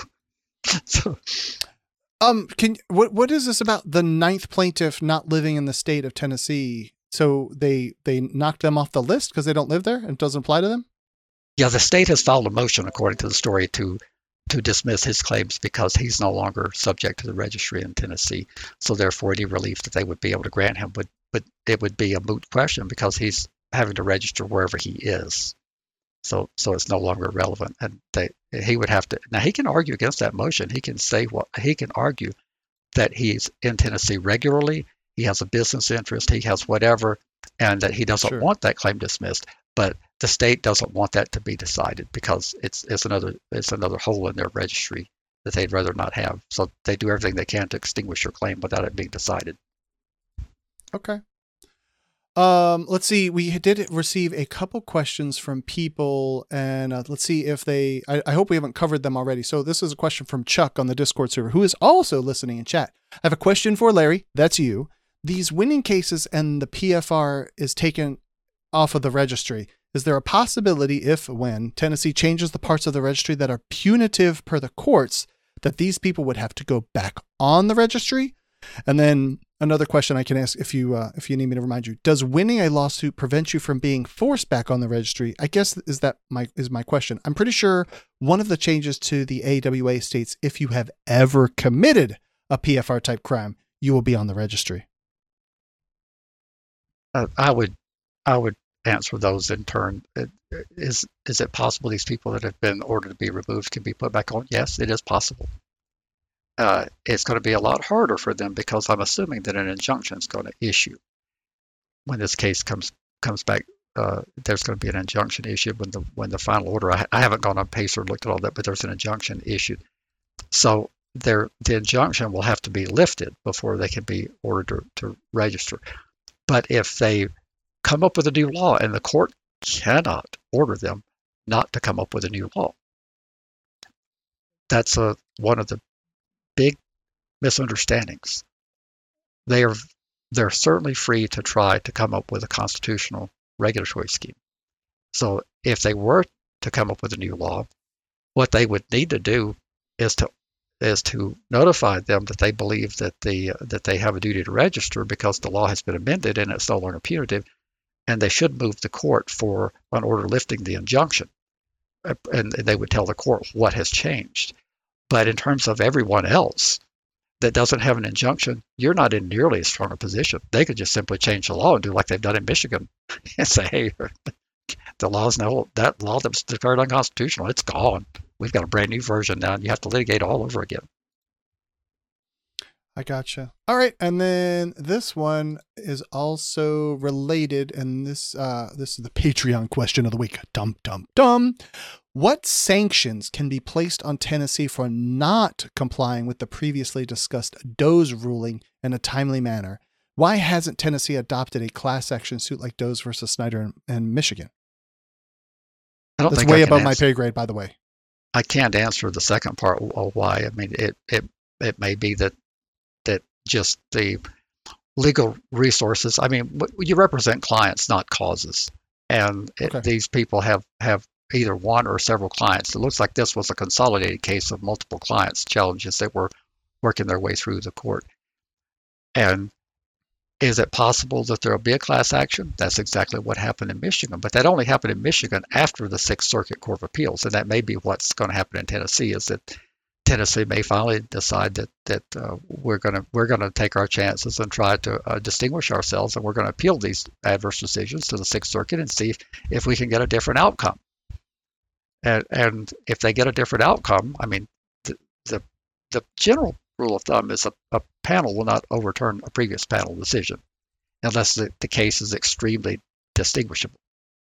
so, um, can what what is this about the ninth plaintiff not living in the state of Tennessee? So they they knocked them off the list because they don't live there and it doesn't apply to them? Yeah, the state has filed a motion, according to the story, to to dismiss his claims because he's no longer subject to the registry in Tennessee. So therefore, any relief that they would be able to grant him would, would it would be a moot question because he's having to register wherever he is. So so it's no longer relevant, and they he would have to. Now he can argue against that motion. He can say what he can argue that he's in Tennessee regularly. He has a business interest. He has whatever, and that he doesn't Sure. want that claim dismissed. But the state doesn't want that to be decided because it's it's another it's another hole in their registry that they'd rather not have. So they do everything they can to extinguish your claim without it being decided. Okay. Um, let's see. We did receive a couple questions from people, and uh, let's see if they. I, I hope we haven't covered them already. So this is a question from Chuck on the Discord server, who is also listening in chat. I have a question for Larry. That's you. These winning cases and the P F R is taken off of the registry. Is there a possibility, if when Tennessee changes the parts of the registry that are punitive per the courts, that these people would have to go back on the registry? And then another question I can ask if you uh, if you need me to remind you: does winning a lawsuit prevent you from being forced back on the registry? I guess is that my is my question. I'm pretty sure one of the changes to the A W A states if you have ever committed a P F R type crime, you will be on the registry. Uh, I would, I would answer those in turn. It, is is it possible these people that have been ordered to be removed can be put back on? Yes, it is possible. Uh, it's going to be a lot harder for them because I'm assuming that an injunction is going to issue when this case comes comes back. Uh, there's going to be an injunction issued when the when the final order. I, I haven't gone on Pacer and looked at all that, but there's an injunction issued. So there, the injunction will have to be lifted before they can be ordered to, to register. But if they come up with a new law and the court cannot order them not to come up with a new law, that's a, one of the big misunderstandings. They are they're certainly free to try to come up with a constitutional regulatory scheme. So if they were to come up with a new law, what they would need to do is to is to notify them that they believe that the that they have a duty to register because the law has been amended and it's no longer punitive, and they should move the court for an order lifting the injunction, and they would tell the court what has changed. But in terms of everyone else that doesn't have an injunction, you're not in nearly as strong a position. They could just simply change the law and do like they've done in Michigan and say, hey, the law's now, that law that was declared unconstitutional, it's gone. We've got a brand new version now, and you have to litigate all over again. I gotcha. All right, and then this one is also related, and this uh, this is the Patreon question of the week. Dum dum dum. What sanctions can be placed on Tennessee for not complying with the previously discussed Doe's ruling in a timely manner? Why hasn't Tennessee adopted a class action suit like Doe's versus Snyder in, in Michigan? I don't That's think way I can above my answer, pay grade, by the way. I can't answer the second part of why. I mean, it it it may be that that just the legal resources. I mean, you represent clients, not causes, and it, Okay. these people have have either one or several clients. It looks like this was a consolidated case of multiple clients challenges that were working their way through the court. And is it possible that there will be a class action? That's exactly what happened in Michigan, but that only happened in Michigan after the Sixth Circuit Court of Appeals, and that may be what's going to happen in Tennessee. Is that Tennessee may finally decide that that uh, we're going to we're going to take our chances and try to uh, distinguish ourselves, and we're going to appeal these adverse decisions to the Sixth Circuit and see if, if we can get a different outcome. And and if they get a different outcome, I mean, the the, the general rule of thumb is a, a panel will not overturn a previous panel decision unless the, the case is extremely distinguishable.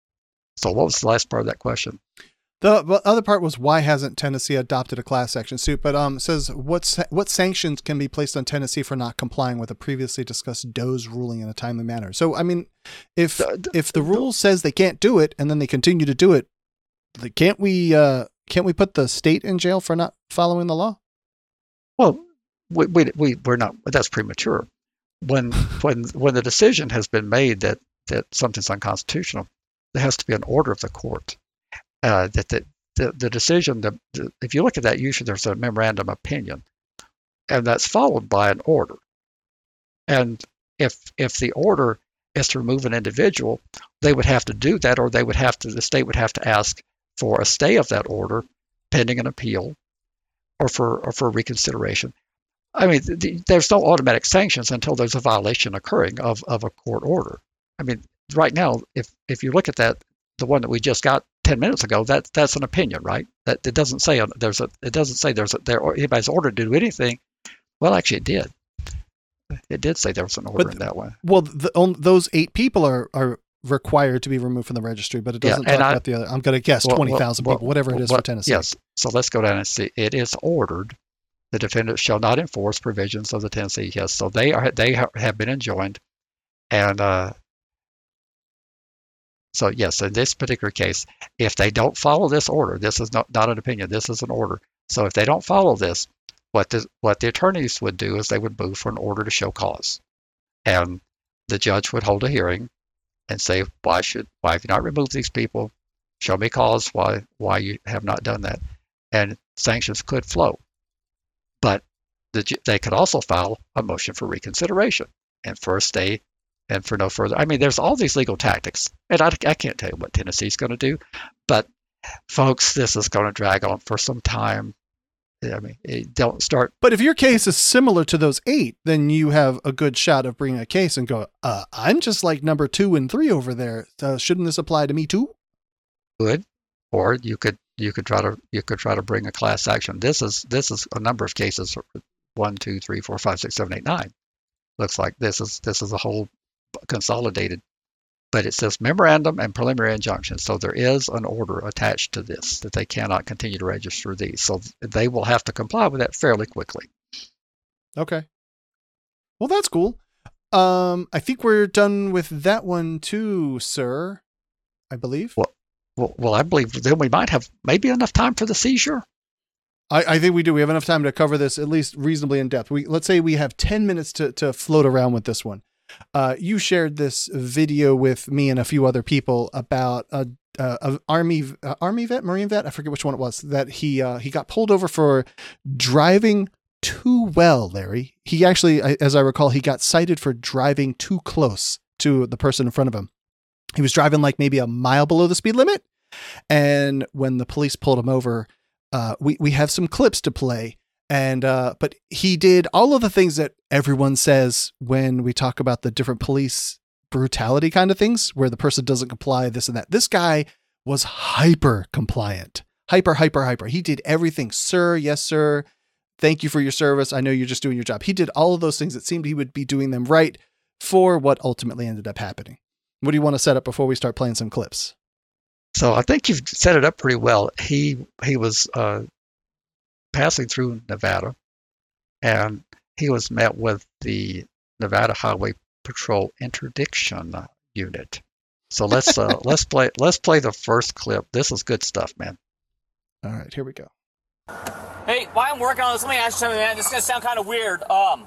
So what was the last part of that question? The, the other part was why hasn't Tennessee adopted a class action suit? But um, it says what what sanctions can be placed on Tennessee for not complying with a previously discussed Doe's ruling in a timely manner? So I mean, if The- the- if the rule says they can't do it and then they continue to do it, like, can't we uh, can't we put the state in jail for not following the law? Well, we, we, we, we're not, that's premature. When, when, when the decision has been made that, that something's unconstitutional, there has to be an order of the court. Uh, that the, the, the decision, the, the, if you look at that, usually there's a memorandum opinion, and that's followed by an order. And if, if the order is to remove an individual, they would have to do that, or they would have to, the state would have to ask for a stay of that order pending an appeal, or for, or for reconsideration. I mean, the, there's no automatic sanctions until there's a violation occurring of, of a court order. I mean, right now, if if you look at that, the one that we just got ten minutes ago, that that's an opinion, right? That it doesn't say there's a it doesn't say there's a there anybody's ordered to do anything. Well, actually, it did. It did say there was an order But- in that way. Well, the, on, those eight people are are required to be removed from the registry, but it Yeah, doesn't and talk I- about the other. I'm going to guess Well, twenty thousand well, people, whatever it is well, for Tennessee. Yes. So let's go down and see. It is ordered. The defendant shall not enforce provisions of the Tennessee. Yes. So they are they ha- have been enjoined, and uh, So yes, in this particular case, if they don't follow this order, this is not, not an opinion, this is an order. So if they don't follow this, what the, what the attorneys would do is they would move for an order to show cause. And the judge would hold a hearing and say, why should, why have you not removed these people? Show me cause why, why you have not done that. And sanctions could flow. But the, they could also file a motion for reconsideration and for a stay and for no further. I mean, there's all these legal tactics, and I, I can't tell you what Tennessee's going to do, but folks, this is going to drag on for some time. I mean, it don't start. But if your case is similar to those eight, then you have a good shot of bringing a case and go, uh, I'm just like number two and three over there. Uh, shouldn't this apply to me too? Good. Or you could, you could try to, you could try to bring a class action. This is, this is a number of cases. One, two, three, four, five, six, seven, eight, nine. Looks like this is, this is a whole consolidated, but it says memorandum and preliminary injunction. So there is an order attached to this that they cannot continue to register these. So they will have to comply with that fairly quickly. Okay. Well, that's cool. Um, I think we're done with that one too, sir. I believe. Well, well, well I believe then we might have maybe enough time for the seizure. I, I think we do. We have enough time to cover this at least reasonably in depth. We let's say we have ten minutes to to float around with this one. Uh, you shared this video with me and a few other people about a, a, a army uh, army vet, Marine vet. I forget which one it was that he uh, he got pulled over for driving too well. Larry, he actually, as I recall, he got cited for driving too close to the person in front of him. He was driving like maybe a mile below the speed limit, and when the police pulled him over, uh, we we have some clips to play. And, uh, but he did all of the things that everyone says when we talk about the different police brutality kind of things, where the person doesn't comply, this and that. This guy was hyper compliant, hyper, hyper, hyper. He did everything. Sir. Yes, sir. Thank you for your service. I know you're just doing your job. He did all of those things. It seemed he would be doing them right for what ultimately ended up happening. What do you want to set up before we start playing some clips? So I think you've set it up pretty well. He, he was, uh, passing through Nevada, and he was met with the Nevada Highway Patrol interdiction unit. So let's uh, let's play let's play the first clip. This is good stuff, man. All right, here we go. Hey, while I'm working on this, let me ask you something, man. This is gonna sound kind of weird. Um,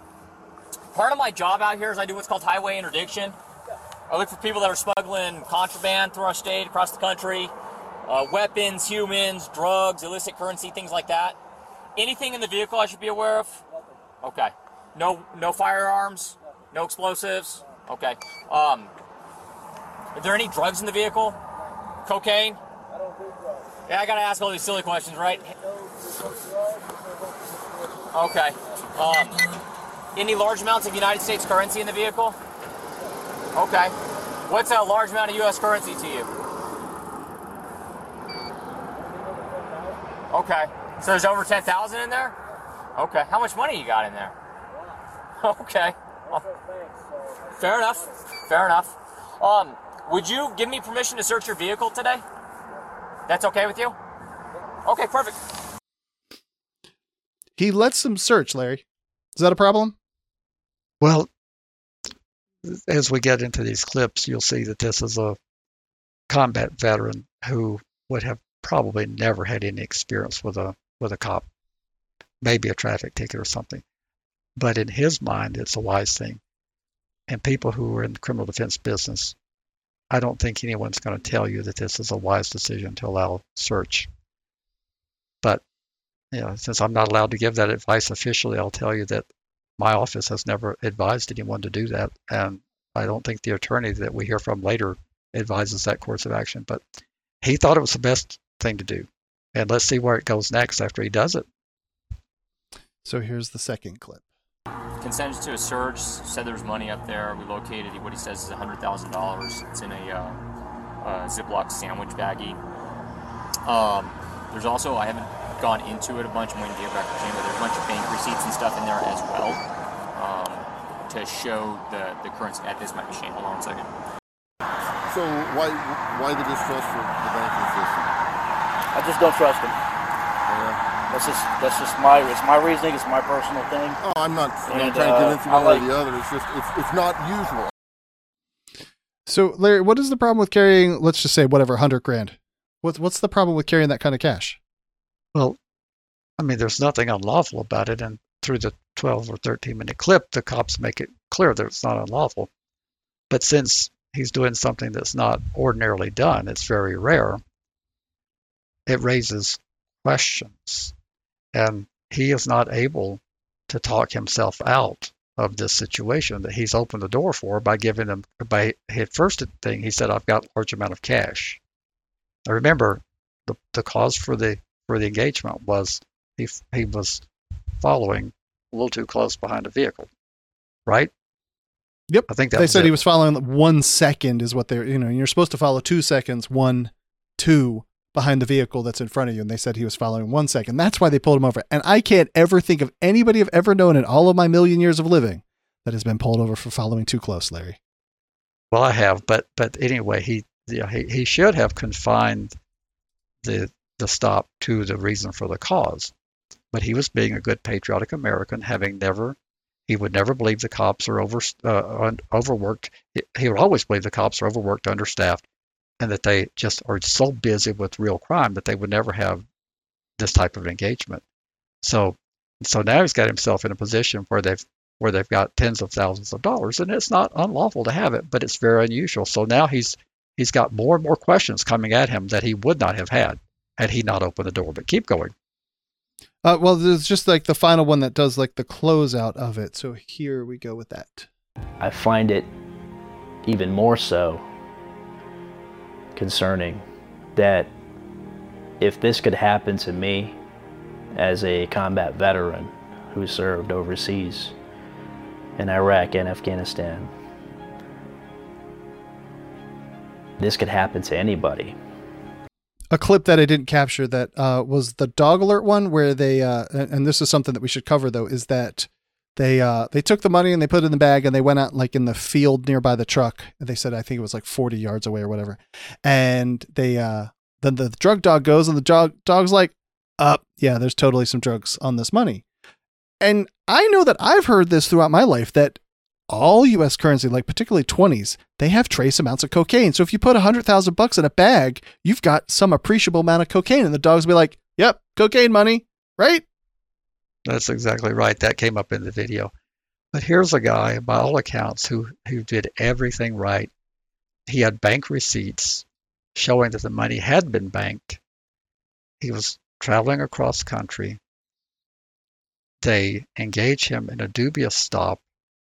part of my job out here is I do what's called highway interdiction. I look for people that are smuggling contraband through our state, across the country. Uh, weapons, humans, drugs, illicit currency, things like that. Anything in the vehicle I should be aware of? Okay. No, no firearms, no explosives. Okay. Um, are there any drugs in the vehicle? Cocaine? I don't do drugs. Yeah, I gotta ask all these silly questions, right? Okay. Um, any large amounts of United States currency in the vehicle? Okay. What's a large amount of U S currency to you? Okay, so there's over ten thousand in there? Okay, how much money you got in there? Okay, fair enough, fair enough. Um, would you give me permission to search your vehicle today? That's okay with you? Okay, perfect. He lets them search, Larry. Is that a problem? Well, as we get into these clips, you'll see that this is a combat veteran who would have probably never had any experience with a with a cop, maybe a traffic ticket or something. But in his mind, it's a wise thing. And people who are in the criminal defense business, I don't think anyone's going to tell you that this is a wise decision to allow search. But you know, since I'm not allowed to give that advice officially, I'll tell you that my office has never advised anyone to do that, and I don't think the attorney that we hear from later advises that course of action. But he thought it was the best thing to do, and let's see where it goes next after he does it. So here's the second clip. Consented to a search, said there was money up there. We located what he says is one hundred thousand dollars. It's in a, uh, a Ziploc sandwich baggie. Um, there's also, I haven't gone into it a bunch, I'm waiting to get back to Jim, but there's a bunch of bank receipts and stuff in there as well, um, to show the, the currency. At this might be Shane, hold on one second. So why why the distrust for the banking system? I just don't trust them. Yeah. That's just that's just my it's my reasoning. It's my personal thing. Oh, I'm not, I'm And, not trying to uh, convince you I one like- or the other. It's just it's it's not usual. So, Larry, what is the problem with carrying, let's just say, whatever, one hundred grand? What's, what's the problem with carrying that kind of cash? Well, I mean, there's nothing unlawful about it. And through the twelve or thirteen minute clip, the cops make it clear that it's not unlawful. But since he's doing something that's not ordinarily done, it's very rare, it raises questions. And he is not able to talk himself out of this situation that he's opened the door for by giving them, by his first thing, he said, I've got a large amount of cash. Now remember, the, the cause for the for the engagement was he he was following a little too close behind a vehicle, right? Yep. I think that they was said it. he was following one second is what they're, you know, you're supposed to follow two seconds, one, two behind the vehicle that's in front of you. And they said he was following one second. That's why they pulled him over. And I can't ever think of anybody I've ever known in all of my million years of living that has been pulled over for following too close, Larry. Well, I have, but but anyway, he yeah, he, he should have confined the the stop to the reason for the cause. But he was being a good patriotic American, having never, he would never believe the cops are over uh, overworked. He would always believe the cops are overworked, understaffed, and that they just are so busy with real crime that they would never have this type of engagement. So so now he's got himself in a position where they've where they've got tens of thousands of dollars, and it's not unlawful to have it, but it's very unusual. So now he's he's got more and more questions coming at him that he would not have had had he not opened the door. But keep going. Uh, well, there's just like the final one that does like the closeout of it. So here we go with that. I find it even more so concerning that if this could happen to me as a combat veteran who served overseas in Iraq and Afghanistan, this could happen to anybody. A clip that I didn't capture that uh, was the dog alert one where they, uh, and, and this is something that we should cover though, is that they, uh, they took the money and they put it in the bag and they went out like in the field nearby the truck. And they said, I think it was like forty yards away or whatever. And they, uh, then the drug dog goes and the dog dog's like, uh, yeah, there's totally some drugs on this money. And I know that I've heard this throughout my life that all U S currency, like particularly twenties, they have trace amounts of cocaine. So if you put a hundred thousand bucks in a bag, you've got some appreciable amount of cocaine, and the dogs will be like, "Yep, cocaine money, right?" That's exactly right. That came up in the video. But here's a guy, by all accounts, who who did everything right. He had bank receipts showing that the money had been banked. He was traveling across country. They engage him in a dubious stop.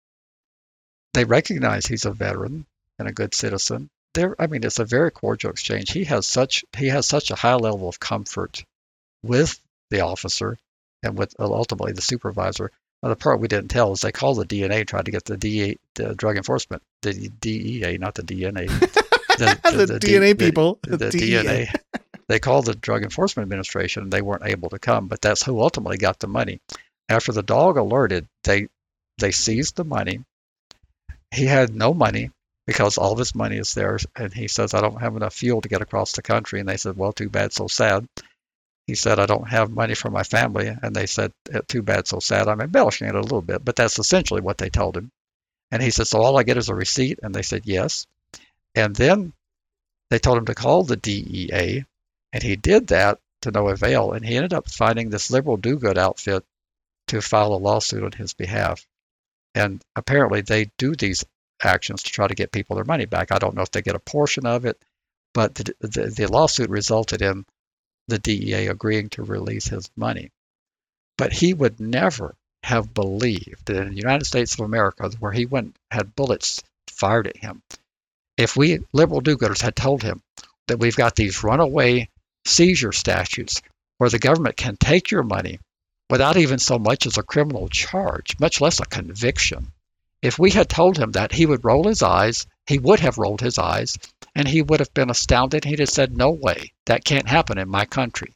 They recognize he's a veteran and a good citizen. There, I mean, it's a very cordial exchange. He has such he has such a high level of comfort with the officer and with ultimately the supervisor. Now, the part we didn't tell is they called the D N A, tried to get the D A, the drug enforcement, the D E A, not the D N A, the, the, the D N A D, people, the, the D N A. They called the Drug Enforcement Administration, and they weren't able to come. But that's who ultimately got the money. After the dog alerted, they they seized the money. He had no money because all of his money is there. And he says, I don't have enough fuel to get across the country. And they said, well, too bad, so sad. He said, I don't have money for my family. And they said, too bad, so sad. I'm embellishing it a little bit, but that's essentially what they told him. And he said, so all I get is a receipt? And they said, yes. And then they told him to call the D E A. And he did that to no avail. And he ended up finding this liberal do-good outfit to file a lawsuit on his behalf. And apparently they do these actions to try to get people their money back. I don't know if they get a portion of it, but the, the, the lawsuit resulted in the D E A agreeing to release his money. But he would never have believed that in the United States of America, where he went had bullets fired at him, if we liberal do-gooders had told him that we've got these runaway seizure statutes where the government can take your money without even so much as a criminal charge, much less a conviction. If we had told him that, he would roll his eyes, he would have rolled his eyes, and he would have been astounded. He'd have said, no way, that can't happen in my country.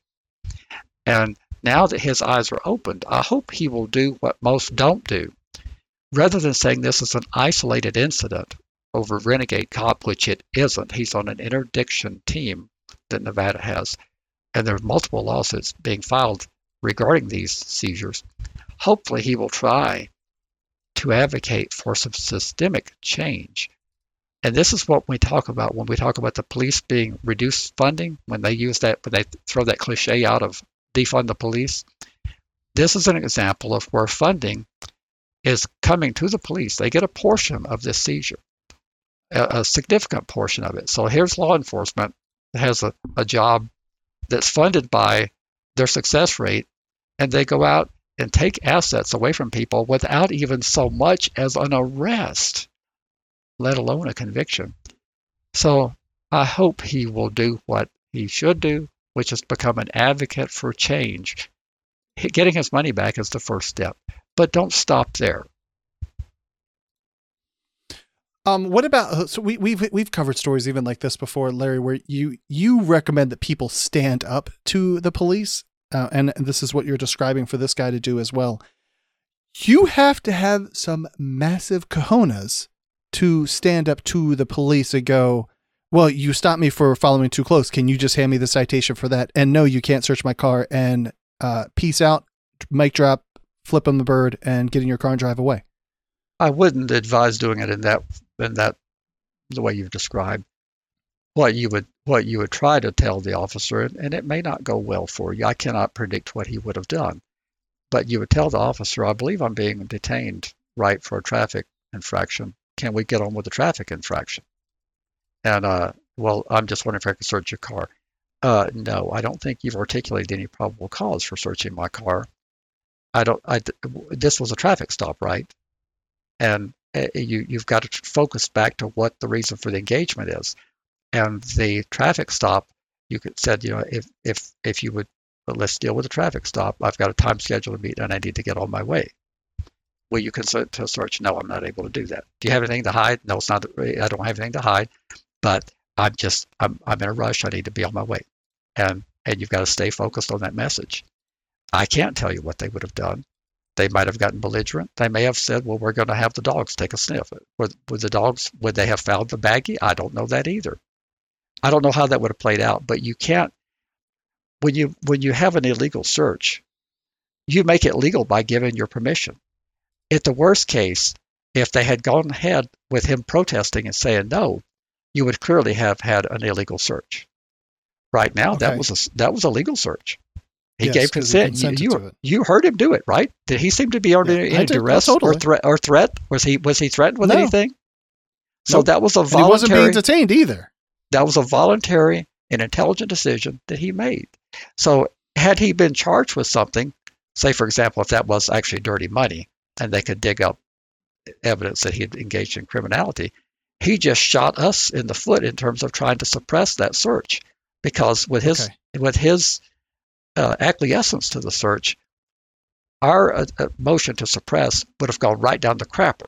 And now that his eyes are opened, I hope he will do what most don't do. Rather than saying this is an isolated incident over Renegade Cop, which it isn't, he's on an interdiction team that Nevada has, and there are multiple lawsuits being filed regarding these seizures. Hopefully he will try to advocate for some systemic change And this is what we talk about when we talk about the police being reduced funding, when they use that, when they throw that cliche out of defund the police. This is an example of where funding is coming to the police. They get a portion of this seizure, a, a significant portion of it. So here's law enforcement that has a, a job that's funded by their success rate, and they go out and take assets away from people without even so much as an arrest, let alone a conviction. So I hope he will do what he should do, which is become an advocate for change. Getting his money back is the first step, but don't stop there. Um, what about, so we, we've, we've covered stories even like this before, Larry, where you, you recommend that people stand up to the police. Uh, and this is what you're describing for this guy to do as well. You have to have some massive cojones to stand up to the police and go, well, you stopped me for following too close. Can you just hand me the citation for that? And no, you can't search my car, and uh, peace out, mic drop, flip him the bird, and get in your car and drive away. I wouldn't advise doing it in that, in that, the way you've described. What you would, what you would try to tell the officer, and it may not go well for you. I cannot predict what he would have done, but you would tell the officer, I believe I'm being detained, right, for a traffic infraction. Can we get on with the traffic infraction? And, uh, well, I'm just wondering if I could search your car. Uh, no, I don't think you've articulated any probable cause for searching my car. I don't, I, this was a traffic stop, right? And uh, you, you've got to focus back to what the reason for the engagement is. And the traffic stop, you could said, you know, if, if, if you would, well, let's deal with the traffic stop. I've got a time schedule to meet and I need to get on my way. Will you consent to a search? No, I'm not able to do that. Do you have anything to hide? No, it's not, I don't have anything to hide, but I'm just, I'm, I'm in a rush. I need to be on my way. And, and you've got to stay focused on that message. I can't tell you what they would have done. They might have gotten belligerent. They may have said, well, we're going to have the dogs take a sniff. Would, would the dogs, would they have found the baggie? I don't know that either. I don't know how that would have played out, but you can't, when you, when you have an illegal search, you make it legal by giving your permission. At the worst case, if they had gone ahead with him protesting and saying no, you would clearly have had an illegal search. Right now, okay. that was a, that was a legal search. He yes, gave consent. He you, you, you heard him do it, right? Did he seem to be under yeah, any duress oh, totally. or threat? Or threat? Was he was he threatened with no. anything? So nope. that was a voluntary. And he wasn't being detained either. That was a voluntary and intelligent decision that he made. So had he been charged with something, say for example, if that was actually dirty money, and they could dig up evidence that he had engaged in criminality, he just shot us in the foot in terms of trying to suppress that search. Because with his okay. with his uh, acquiescence to the search, our uh, uh, motion to suppress would have gone right down the crapper.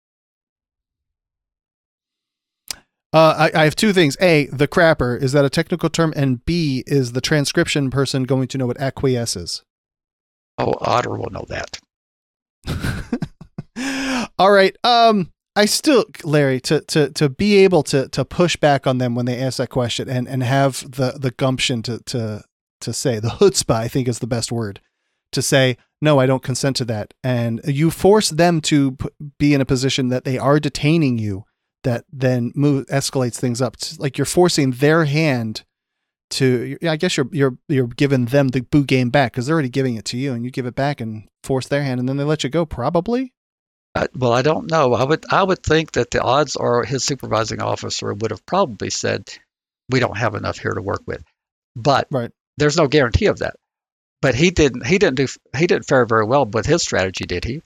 Uh, I, I have two things. A, the crapper, is that a technical term? And B, is the transcription person going to know what acquiesce is? Oh, Otter will know that. All right. Um, I still, Larry, to, to, to be able to, to push back on them when they ask that question and, and have the, the gumption to, to, to say, the chutzpah, I think is the best word, to say, no, I don't consent to that. And you force them to p- be in a position that they are detaining you, that then move, escalates things up. It's like you're forcing their hand to, I guess you're, you're, you're giving them the boot game back because they're already giving it to you, and you give it back and force their hand and then they let you go, probably. Uh, well, I don't know. I would I would think that the odds are his supervising officer would have probably said, we don't have enough here to work with. But right. there's no guarantee of that. But he didn't he didn't do he didn't fare very well with his strategy, did he?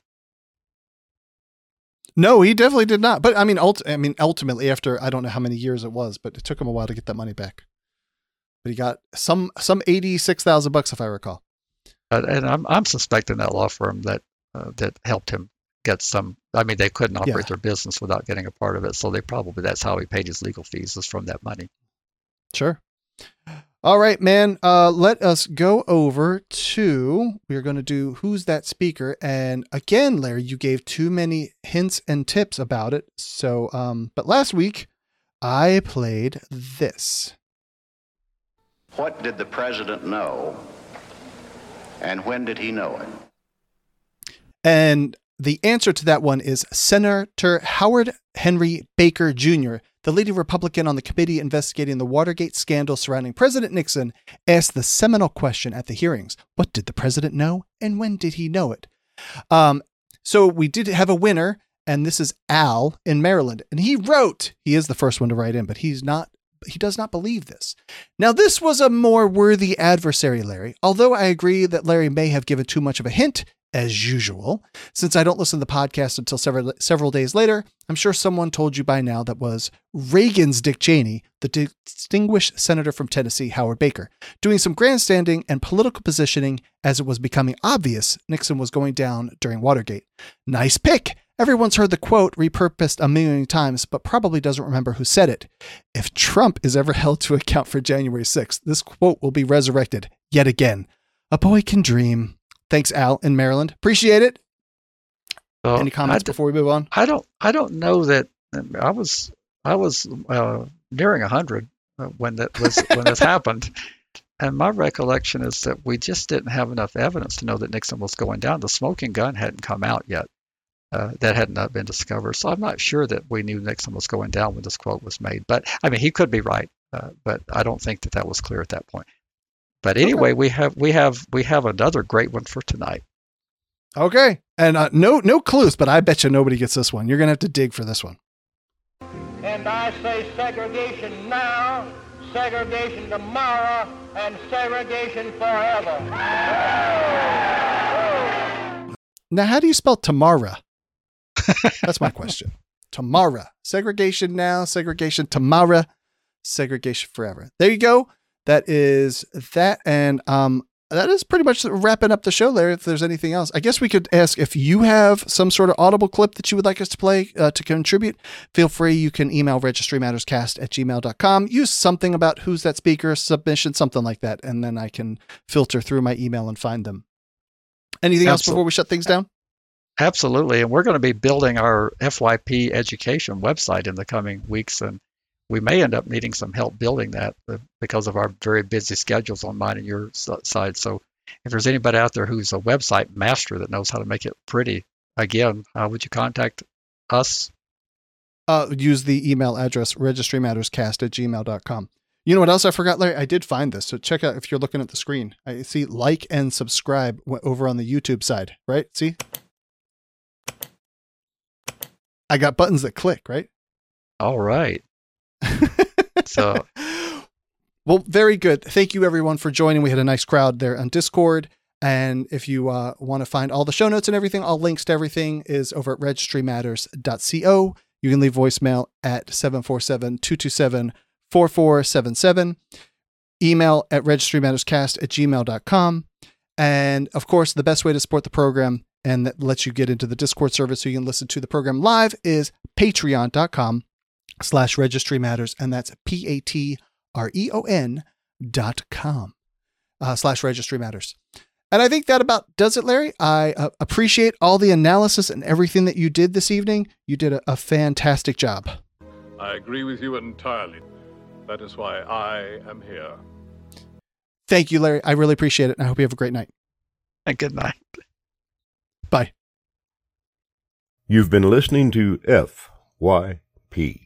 No, he definitely did not. But I mean, ult- I mean, ultimately, after I don't know how many years it was, but it took him a while to get that money back. But he got some some eighty-six thousand bucks, if I recall. Uh, and I'm I'm suspecting that law firm that uh, that helped him get some. I mean, they couldn't operate yeah. their business without getting a part of it, so they probably that's how he paid his legal fees, is from that money. Sure. All right, man. Uh, let us go over to, we're going to do Who's That Speaker? And again, Larry, you gave too many hints and tips about it. So, um, but last week I played this. What did the president know? And when did he know it? And the answer to that one is Senator Howard Henry Baker Junior, the leading Republican on the committee investigating the Watergate scandal surrounding President Nixon, asked the seminal question at the hearings. What did the president know, and when did he know it? Um, so we did have a winner, and this is Al in Maryland. And he wrote, he is the first one to write in, but he's not, he does not believe this. Now, this was a more worthy adversary, Larry, although I agree that Larry may have given too much of a hint, as usual. Since I don't listen to the podcast until several several days later, I'm sure someone told you by now that was Reagan's Dick Cheney, the distinguished senator from Tennessee, Howard Baker, doing some grandstanding and political positioning as it was becoming obvious Nixon was going down during Watergate. Nice pick. Everyone's heard the quote repurposed a million times, but probably doesn't remember who said it. If Trump is ever held to account for January sixth, this quote will be resurrected yet again. A boy can dream. Thanks, Al in Maryland. Appreciate it. Well, Any comments d- before we move on? I don't. I don't know that I was. I was uh, nearing a hundred when that was when this happened, and my recollection is that we just didn't have enough evidence to know that Nixon was going down. The smoking gun hadn't come out yet. Uh, that had not been discovered, so I'm not sure that we knew Nixon was going down when this quote was made. But I mean, he could be right, uh, but I don't think that that was clear at that point. But anyway, okay. we have we have we have another great one for tonight. Okay, and uh, no no clues, but I bet you nobody gets this one. You're gonna have to dig for this one. And I say segregation now, segregation tomorrow, and segregation forever. Now, how do you spell Tamara? That's my question. Tamara. Segregation now, segregation tomorrow, segregation forever. There you go. That is that. And um, that is pretty much wrapping up the show, Larry. If there's anything else, I guess we could ask if you have some sort of audible clip that you would like us to play uh, to contribute. Feel free. You can email registry matters cast at gmail dot com. Use something about who's that speaker, submission, something like that. And then I can filter through my email and find them. Anything Absolutely. else before we shut things down? Absolutely. And we're going to be building our F Y P education website in the coming weeks. And we may end up needing some help building that because of our very busy schedules on mine and your side. So if there's anybody out there who's a website master that knows how to make it pretty, again, how would you contact us? Uh, use the email address registry matters cast at gmail dot com. You know what else I forgot, Larry? I did find this. So check out if you're looking at the screen. I see like and subscribe over on the YouTube side, right? See? I got buttons that click, right? All right. So, well, very good. Thank you everyone for joining. We had a nice crowd there on Discord. And if you uh, want to find all the show notes and everything, all links to everything is over at registry matters dot co. You can leave voicemail at seven four seven, two two seven, four four seven seven. Email at registry matters cast at gmail dot com. And of course, the best way to support the program and that lets you get into the Discord server so you can listen to the program live is patreon dot com slash registry matters. And that's P A T R E O N dot com uh, slash registry matters. And I think that about does it, Larry. I uh, appreciate all the analysis and everything that you did this evening. You did a, a fantastic job. I agree with you entirely. That is why I am here. Thank you, Larry. I really appreciate it. And I hope you have a great night. And good night. Bye. You've been listening to F Y P.